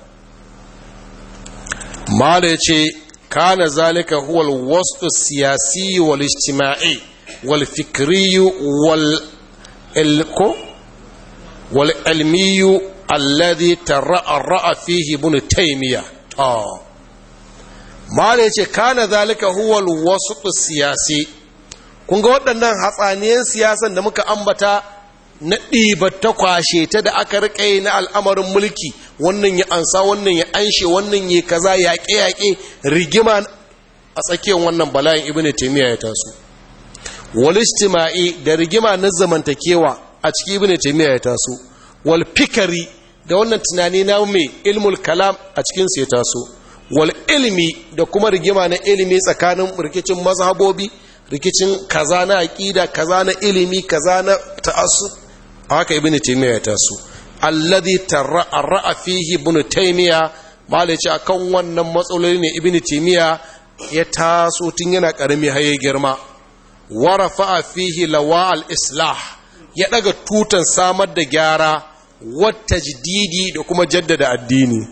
Mala ya ce kana zalika huwa alwasط السياسي والاجتماعي والفكري وال الكو والعلمي الذي ترأى فيه ابن تيمية. آه ما ليش كان ذلك هو الوسط السياسي. kun ga waɗannan hatsaniyan siyasan da muka ambata na ɗibatta kwashe ta da aka riƙe na al'amarin mulki, wannan ya ansa wannan ya anshe wannan ya kaza yaƙe-yaƙe rigima a tsakiyar wannan bala'in ibn taymiya ya taso. wal istima'i da rigima na zamantakewa a cikin ibn taymiya ya taso, wal fikari da wannan tunani na mai ilmul kalam a cikin sa ya taso, wal ilmi da kuma rigima na ilimi tsakanin rikicin mazhabobi, rikicin kaza na aqida, kaza na ilimi, kaza na ta'assub, haka ibn taymiya ya taso. alladhi tarra'a fihi ibn taymiya malai ce akan wannan matsaloli ne ibn taymiya ya taso tun yana karami har ya girma. wa rafa'a fihi lawa al-islah ya daga tutan samar da gyara, wa tajdidi da kuma jaddada addini.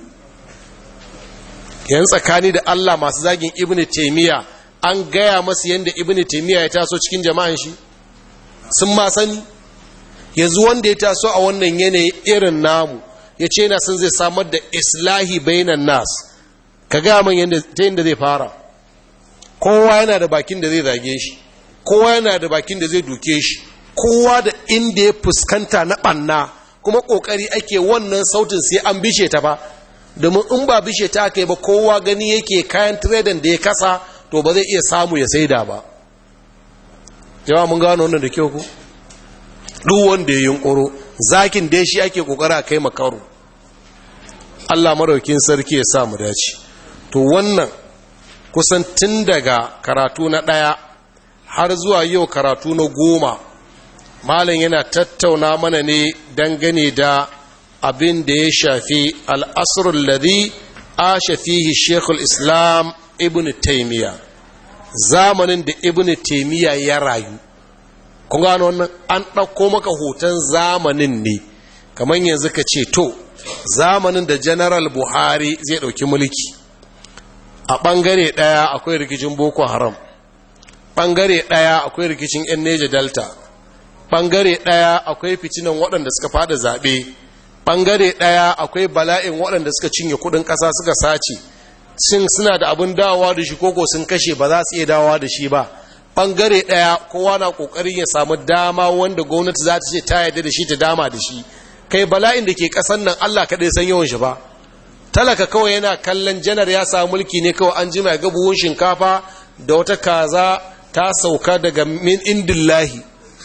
yan tsakani da Allah masu zagin ibn taymiya an gaya masu yanda ibn taymiya ya taso cikin jama'an shi sun ma sani. yanzu wanda ya taso a wannan yanayi irin namu ya ce yana son zai samar da islahi bainan nas, ka gaya man yadda ta yadda zai fara. kowa yana da bakin da zai zage shi, kowa yana da bakin da zai duke shi, kowa da inda ya fuskanta na ɓanna, kuma ƙoƙari ake wannan sautin sai an bishe ta ba, domin in ba bishe ta aka yi ba kowa gani yake kayan tiredan da ya kasa to ba zai iya samu ya saida ba. yawa mun gano wannan da kyau ku duk wanda ya yunkuro zakin da shi ake kokara kai makaru. Allah maraukin sarki ya sa mu dace. to wannan kusan tun daga karatu na ɗaya har zuwa yau karatu na goma malam yana tattauna mana ne dangane da abin da ya shafi al'asrul ladhi asha fihi shekul islam ibn taymiya, zamanin da ibn taymiya ya rayu. kun gano wannan an ɗauko maka hoton zamanin ne, kamar yanzu ka ce to zamanin da general buhari zai ɗauki mulki, a ɓangare ɗaya akwai rikicin boko haram, ɓangare ɗaya akwai rikicin yan neja delta, ɓangare ɗaya akwai fitinan waɗanda suka fada zaɓe, ɓangare ɗaya akwai bala'in waɗanda suka cinye kuɗin ƙasa suka sace, sun suna da abin dawowa da shi koko sun kashe ba za su iya dawowa da shi ba. Ɓangare ɗaya kowa na ƙoƙarin ya samu dama wanda gwamnati za ta ce ta yarda da shi ta dama da shi. Kai bala'in da ke ƙasan nan Allah kaɗai san yawan shi ba. Talaka kawai yana kallon janar ya samu mulki ne kawai an jima ga buhun shinkafa da wata kaza ta sauka daga min indillahi.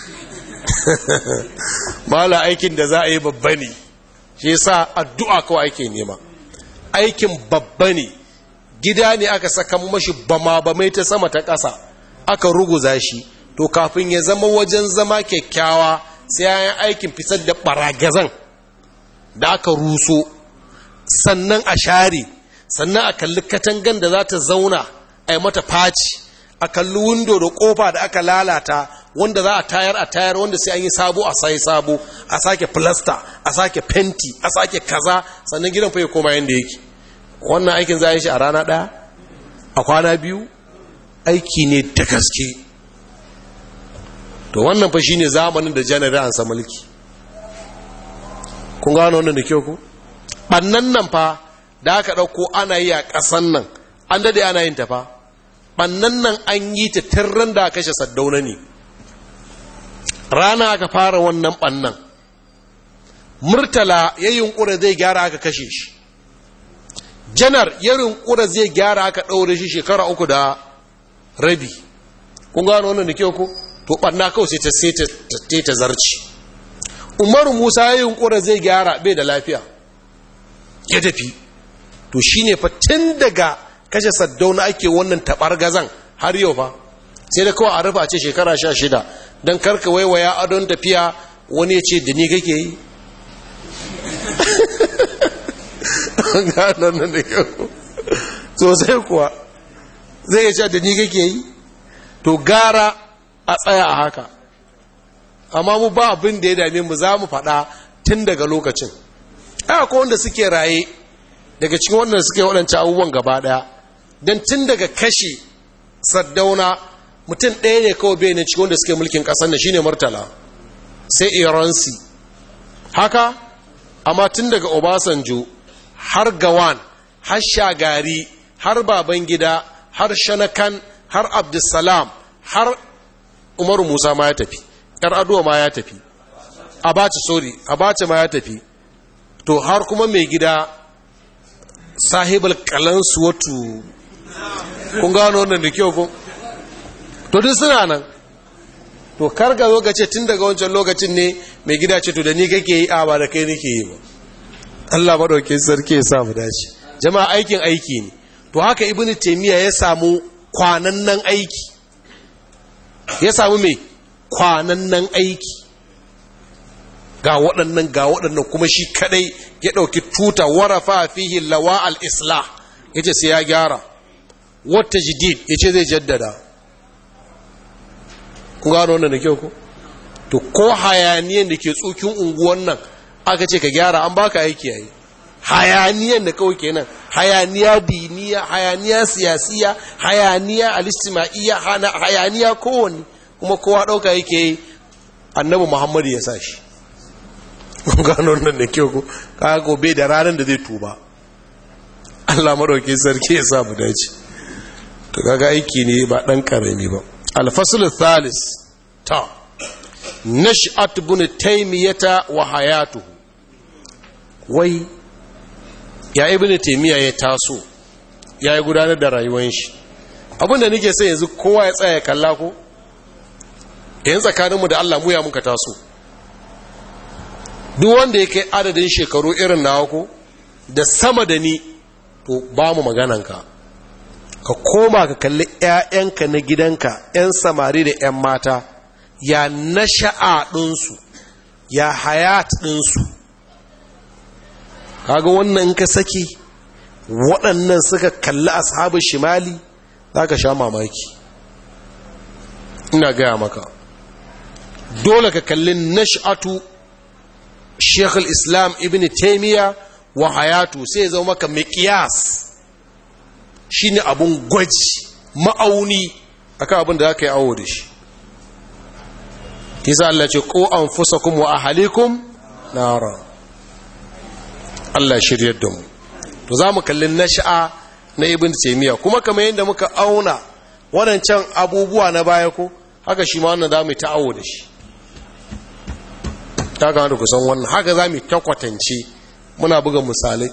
Mala aikin da za a yi babba ne, shi yasa addu'a kawai ake nema. Aikin babba ne, gida ne aka saka mashi bama bamai ta sama ta ƙasa. aka ruguza shi, to kafin ya zama wajen zama kyakkyawa sai ya yi aikin fitar da baragazan da aka ruso, sannan a share, sannan a kalli katangan da za ta zauna a yi mata faci, a kalli windo da kofa da aka lalata wanda za a tayar a tayar wanda sai an yi sabo a sai sabo, a sake filasta, a sake fenti, a sake kaza, sannan gidan fa ya koma yadda yake. wannan aikin za a yi shi a rana ɗaya, a kwana biyu, aiki ne da gaske. to wannan fa shine zamanin da janar an sa mulki. kun gano wannan da kyau ku? bannan nan fa da aka dauko ana yi a kasan nan an dade ana yin ta fa. bannan nan an yi ta tirran da kashe Saddauna ne, rana aka fara wannan bannan. Murtala ya yunkura zai gyara aka kashe shi, janar ya yunkura zai gyara aka daure shi shekara uku da rabi. kun gano wannan da kyau ko? to ɓanna kawai sai ta sai ta zarci. Umaru Musa ya yunkura zai gyara bai da lafiya ya tafi. to shine fa tun daga kashe Saddauna ake wannan tabargazan har yau fa, sai da kawai a rufa ce shekara sha shida don karka waiwaya adon tafiya wani ya ce da ni kake yi. gano nan da kyau sosai kuwa zai ce da ni kake yi. to gara a tsaya a haka, amma mu ba abin da ya dame mu, za mu faɗa tun daga lokacin. akwai wanda suke raye daga cikin wanda suke waɗancan abubuwan gaba ɗaya, don tun daga kashe Saddauna mutum ɗaya ne kawai bai ne cikin wanda suke mulkin ƙasar na shine Murtala, sai Iransi haka. amma tun daga Obasanjo har Gawan har Shagari har Babangida har Shanakan har Abdulsalam har Umaru Musa ma ya tafi, ‘yar Aduwa ma ya tafi, Abacha sorry Abacha ma ya tafi, to har kuma mai gida sahibul kalansu wato. kun gano wannan da kyau ko? to duk suna nan. to karga zo ka ce tun daga wancan lokacin ne mai gida ce to da ni kake yi a ba da kai nake yi ba. Allah madaukakin sarki ya sa mu dace. Jama'a aikin aiki ne. To haka Ibn Taymiyyah ya samu kwanannan aiki. Ya samu me? Kwanannan aiki. Ga waɗannan ga waɗannan kuma shi kadai ya ɗauki tuta warafa fihi lawa al-islah yace sai ya gyara. Wata jidid yace zai jaddada. Ku gano wannan da kyau ko? To ko hayaniyan da ke tsukin unguwan nan aka ce ka gyara an baka aiki yayi. Hayaniyan da kawai kenan, hayaniya diniya, hayaniya siyasiya, hayaniya al-istima'iyya, hayaniya kowanne kuma kowa dauka yake Annabi Muhammad ya sa shi. Gano nan da kyau ko kaga gobe da ranar da zai tuba. Allah madauke sarki ya sa mu dace. To kaga aiki ne ba dan karami ba. Al-fasl al-thalis ta nash'at ibn taymiyah wa hayatuhu. Wai ya ibn taymiyah ya taso ya yi gudanar da rayuwar shi. Abinda nake sai yanzu kowa ya tsaya kalla ko yan tsakaninmu da Allah mu ya muka taso. Duk wanda ya kai adadin shekaru irin nawa ko da sama da ni to ba mu magananka. Ka koma ka kalli ƴaƴanka na gidanka, ƴan samari da ƴan mata, ya nasha'a ɗinsu, ya hayat ɗinsu. Kaga wannan in ka saki waɗannan suka kalli ashabu shimali za ka sha mamaki. Ina gaya maka dole ka kalli nash'atu Sheikh al-Islam Ibn Taymiyyah wa hayatu sai zama maka miqyas, shine abun gwaji ma'auni akan abin da zaka yi awo da shi. Kisa Allah ce qu anfusakum wa ahlikum nara. Allah shiryar da mu. To zamu kalli nash'a na Ibn Taymiyyah kuma kamar yadda muka auna wadancan abubuwa na baya ko haka shi ma wannan zamu ta awo da shi. Ta ga da kusan wannan haka zamu ta kwatance muna buga misalai.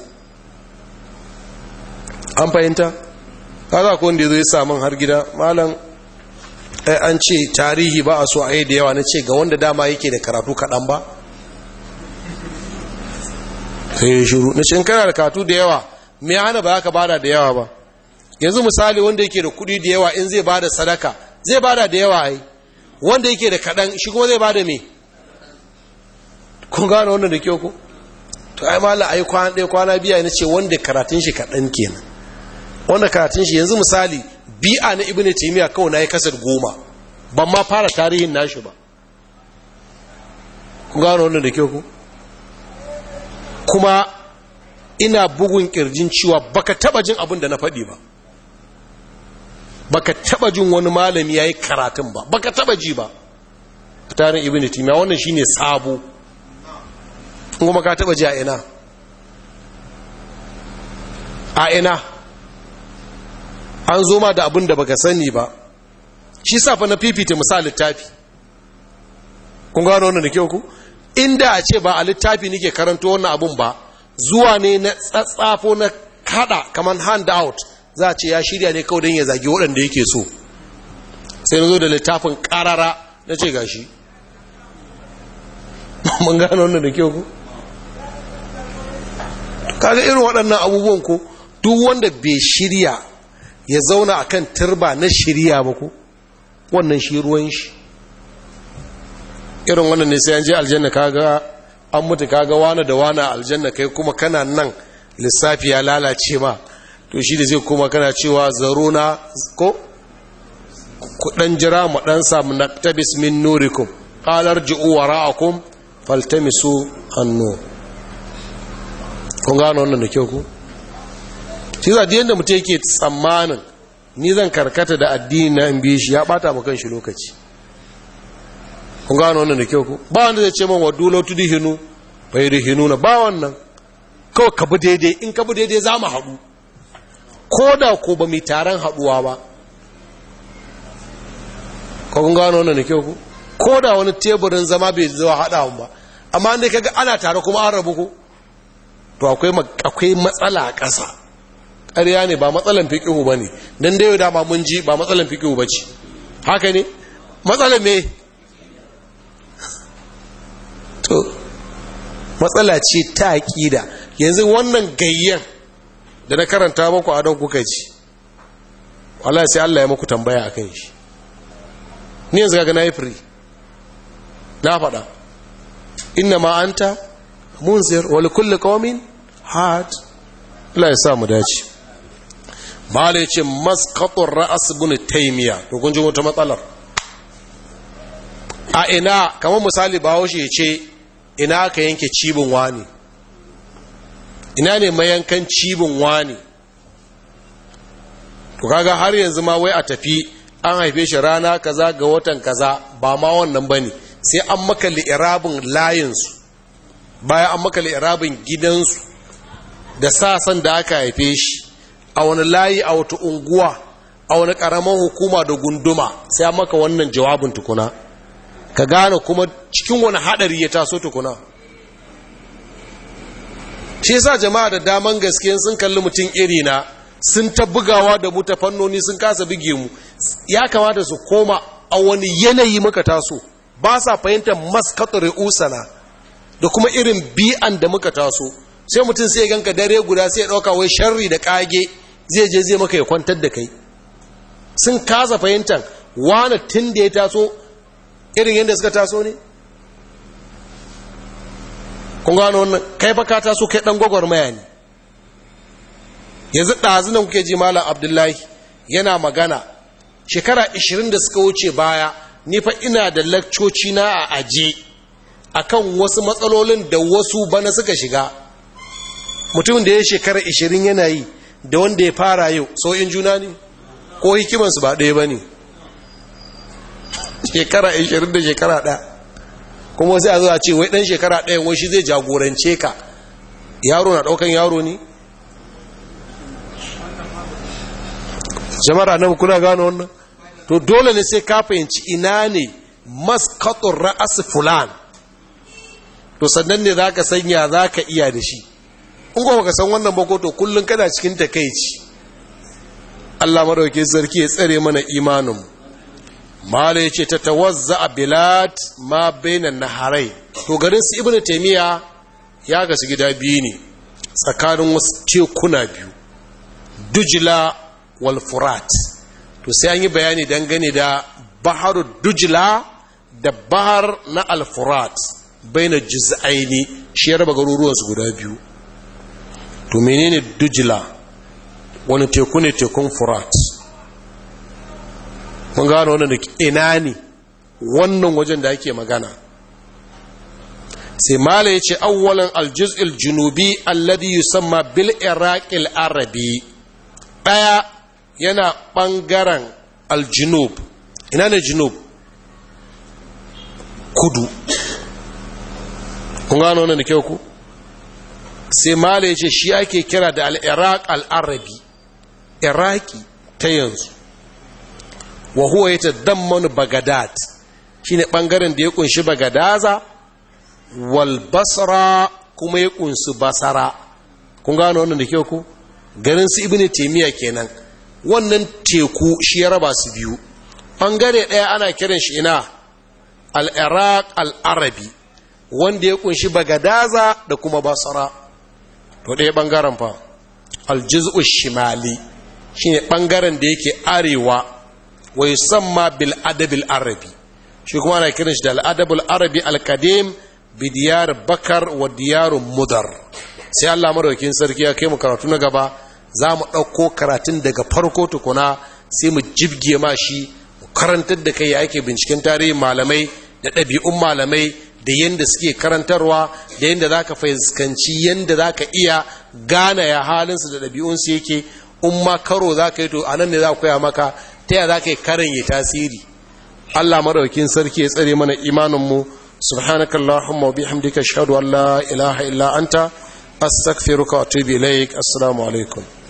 An fahimta? Kaga ko wanda zai samu har gida malam ai an ce tarihi ba a so a yi da yawa, na ce ga wanda dama yake da karatu kaɗan ba sai shiru. Na ce in kana da karatu da yawa me hana ba ka bada da yawa ba? Yanzu misali wanda yake da kuɗi da yawa in zai bada sadaka zai bada da yawa ai, wanda yake da kaɗan shi kuma zai bada me? Kun gane wannan da kyau ko? To ai malam ai kwana ɗaya kwana biya, na ce wanda karatun shi kaɗan kenan, wanda karatun shi yanzu misali bi'a na Ibn Taymiyyah kawai na yi kasar goma ban ma fara tarihin nashi ba. Kun gano wannan da kyau ku? Kuma ina bugun kirjin cewa baka taba jin abin da na faɗi ba, baka taba jin wani malami yayi karatun ba, baka taba ji ba tarihin Ibn Taymiyyah. Wannan shine sabo. Kuma ka taba ji a ina a ina an zo ma da abin da baka sani ba. Shi safa na fifita misali littafi. Kun gano wannan da kyau ku? Inda a ce ba a littafi nake karanto wannan abun ba, zuwa ne na tsatsafo na kada kaman hand out, za a ce ya shirya ne kawai don ya zagi waɗanda yake so. Sai na zo da littafin ƙarara na ce gashi. Mun gano wannan da kyau ku? Kaga irin waɗannan abubuwan ko duk wanda bai shirya ya zauna a kan turba na shirya ba ku, wannan shi ruwan shi. Irin wannan ne sai an je aljanna kaga an mutu kaga wani da wani aljanna, kai kuma kana nan lissafi ya lalace ma, to shi da zai kuma kana cewa zaruna ko kudan jira mu dan samu naktabis min nurikum qalar ji'u wara'akum faltamisu an-nur. Kun gano wannan da kyau ku? Shi za da mutum yake tsammanin ni zan karkata da addini na in bi shi, ya bata mu kanshi lokaci. Kun gano wannan da kyau ku? Ba wanda zai ce man wadu la tudhinu bai rihinu na ba wannan. Kawai ka bi daidai, in ka bi daidai za mu haɗu. Ko da ko ba mai taron haɗuwa ba. Ko kun gano wannan da kyau ku? Ko da wani teburin zama bai zuwa haɗa ba. Amma ne kaga ana tare kuma an rabu ko? To akwai akwai matsala a ƙasa. Ƙarya ne, ba matsalan fiƙihu ba ne, don da yau dama mun ji ba matsalan fiƙihu ba ce. Haka ne? Matsalan me? to matsala ce ta aƙida. Yanzu wannan gayyan da na karanta muku a don kuka ji, wallahi sai Allah ya muku tambaya akan shi. Ni yanzu kaga na yi free na faɗa, inna ma anta munzir wa likulli qaumin had. Allah ya sa mu dace. Mala ya ce maskatur ra'as ibn taymiya. To kun ji wata matsalar a ina, kamar misali bahaushe ya ce ina ka yanke cibin wani, ina ne mayankan cibin wani. to kaga har yanzu ma wai a tafi an haife shi rana kaza ga watan kaza, ba ma wannan bane, sai an maka li'irabin layinsu, bayan an maka li'irabin gidansu da sasan da aka haife shi, a wani layi, a wata unguwa, a wani karaman hukuma da gunduma, sai an maka wannan jawabin tukuna ka gane kuma cikin wani hadari ya taso tukuna. shi yasa jama'a da daman gaskiya sun kalli mutum iri na sun ta bugawa da mu ta fannoni sun kasa buge mu. Ya kamata su koma a wani yanayi muka taso, ba sa fahimtar maskatar usana da kuma irin bi'an da muka taso. Sai mutum sai ganka dare guda sai ya dauka wai sharri da kage zai je zai maka ya kwantar da kai. Sun kasa fahimtar wani tun da ya taso irin yadda suka taso ne. kun gano wannan, kai fa ka taso kai dan gwagwarmaya ne. Yanzu ɗazunan kuke ji Malam Abdullahi yana magana shekara ishirin da suka wuce baya, ni fa ina da lakcoci na a aje akan wasu matsalolin da wasu bana suka shiga. Mutumin da ya shekara ishirin yana yi da wanda ya fara yau sau'in juna ne ko hikimansu ba ɗaya ba ne. Shekara ishirin da shekara ɗaya kuma sai a zuwa ce wai ɗan shekara ɗaya wai shi zai jagorance ka. Yaro na ɗaukan yaro ne. Jama'ar nan kuna gano wannan? To dole ne sai ka fahimci ina ne maskatun ra'as fulan, to sannan ne za ka sanya za ka iya da shi. In kuma ka san wannan bako to kullum kana cikin takaici. Allah madauke sarki ya tsare mana imanin. Mala yace ta tawazza a bilad ma bainan naharai. To garin su Ibn Taymiya ya gasu gida biyu ne, tsakanin wasu tekuna biyu, Dujla wal Furat. To sai an yi bayani dangane da baharu Dujla da bahar na al Furat baina juz'aini, shi ya raba garuruwan su guda biyu. To menene Dujla? Wani teku ne tekun Furat? Mun gano wannan da ina ne wannan wajen da ake magana. Sai mala yace awwalan al-juz' al-junubi alladhi yusamma bil iraq al-arabi. Daya yana bangaren al-junub. Ina ne junub? Kudu. Kun gano wannan da kyau ku? Sai mala yace shi ake kira da al-iraq al-arabi, iraki ta yanzu. Wa huwa yatadammanu Baghdad, shine bangaren da ya kunshi Bagadaza, wal Basra kuma ya kunshi Basara. Kun gano wannan da kyau ku? Garin su Ibn Taymiya kenan. Wannan teku shi ya raba su biyu. Bangare daya ana kiran shi ina al-Iraq al-Arabi, wanda ya kunshi Bagadaza da kuma Basra. To daya bangaren fa al-juz'u shimali, shine bangaren da yake arewa, wa yusamma bil adab al arabi, shi kuma ana kiran shi da al adab al arabi al qadim bi diyar bakar wa diyar mudar. Sai Allah madaukakin sarki ya kai mu karatu na gaba, za mu dauko karatun daga farko tukuna, sai mu jibge ma shi, mu karantar da kai ya ake binciken tarihin malamai da ɗabi'un malamai da yanda suke karantarwa, da yanda zaka fahimci yanda zaka iya gane ya halinsu da ɗabi'unsu yake. In ma karo zaka yi to anan ne za ku koya maka ta yaya za ka yi karin ya tasiri. Allah maɗaukin sarki ya tsare mana imaninmu. Subhanaka Allahumma wa bihamdika ashhadu an la ilaha illa anta astaghfiruka wa atubu ilaik. Assalamu alaikum.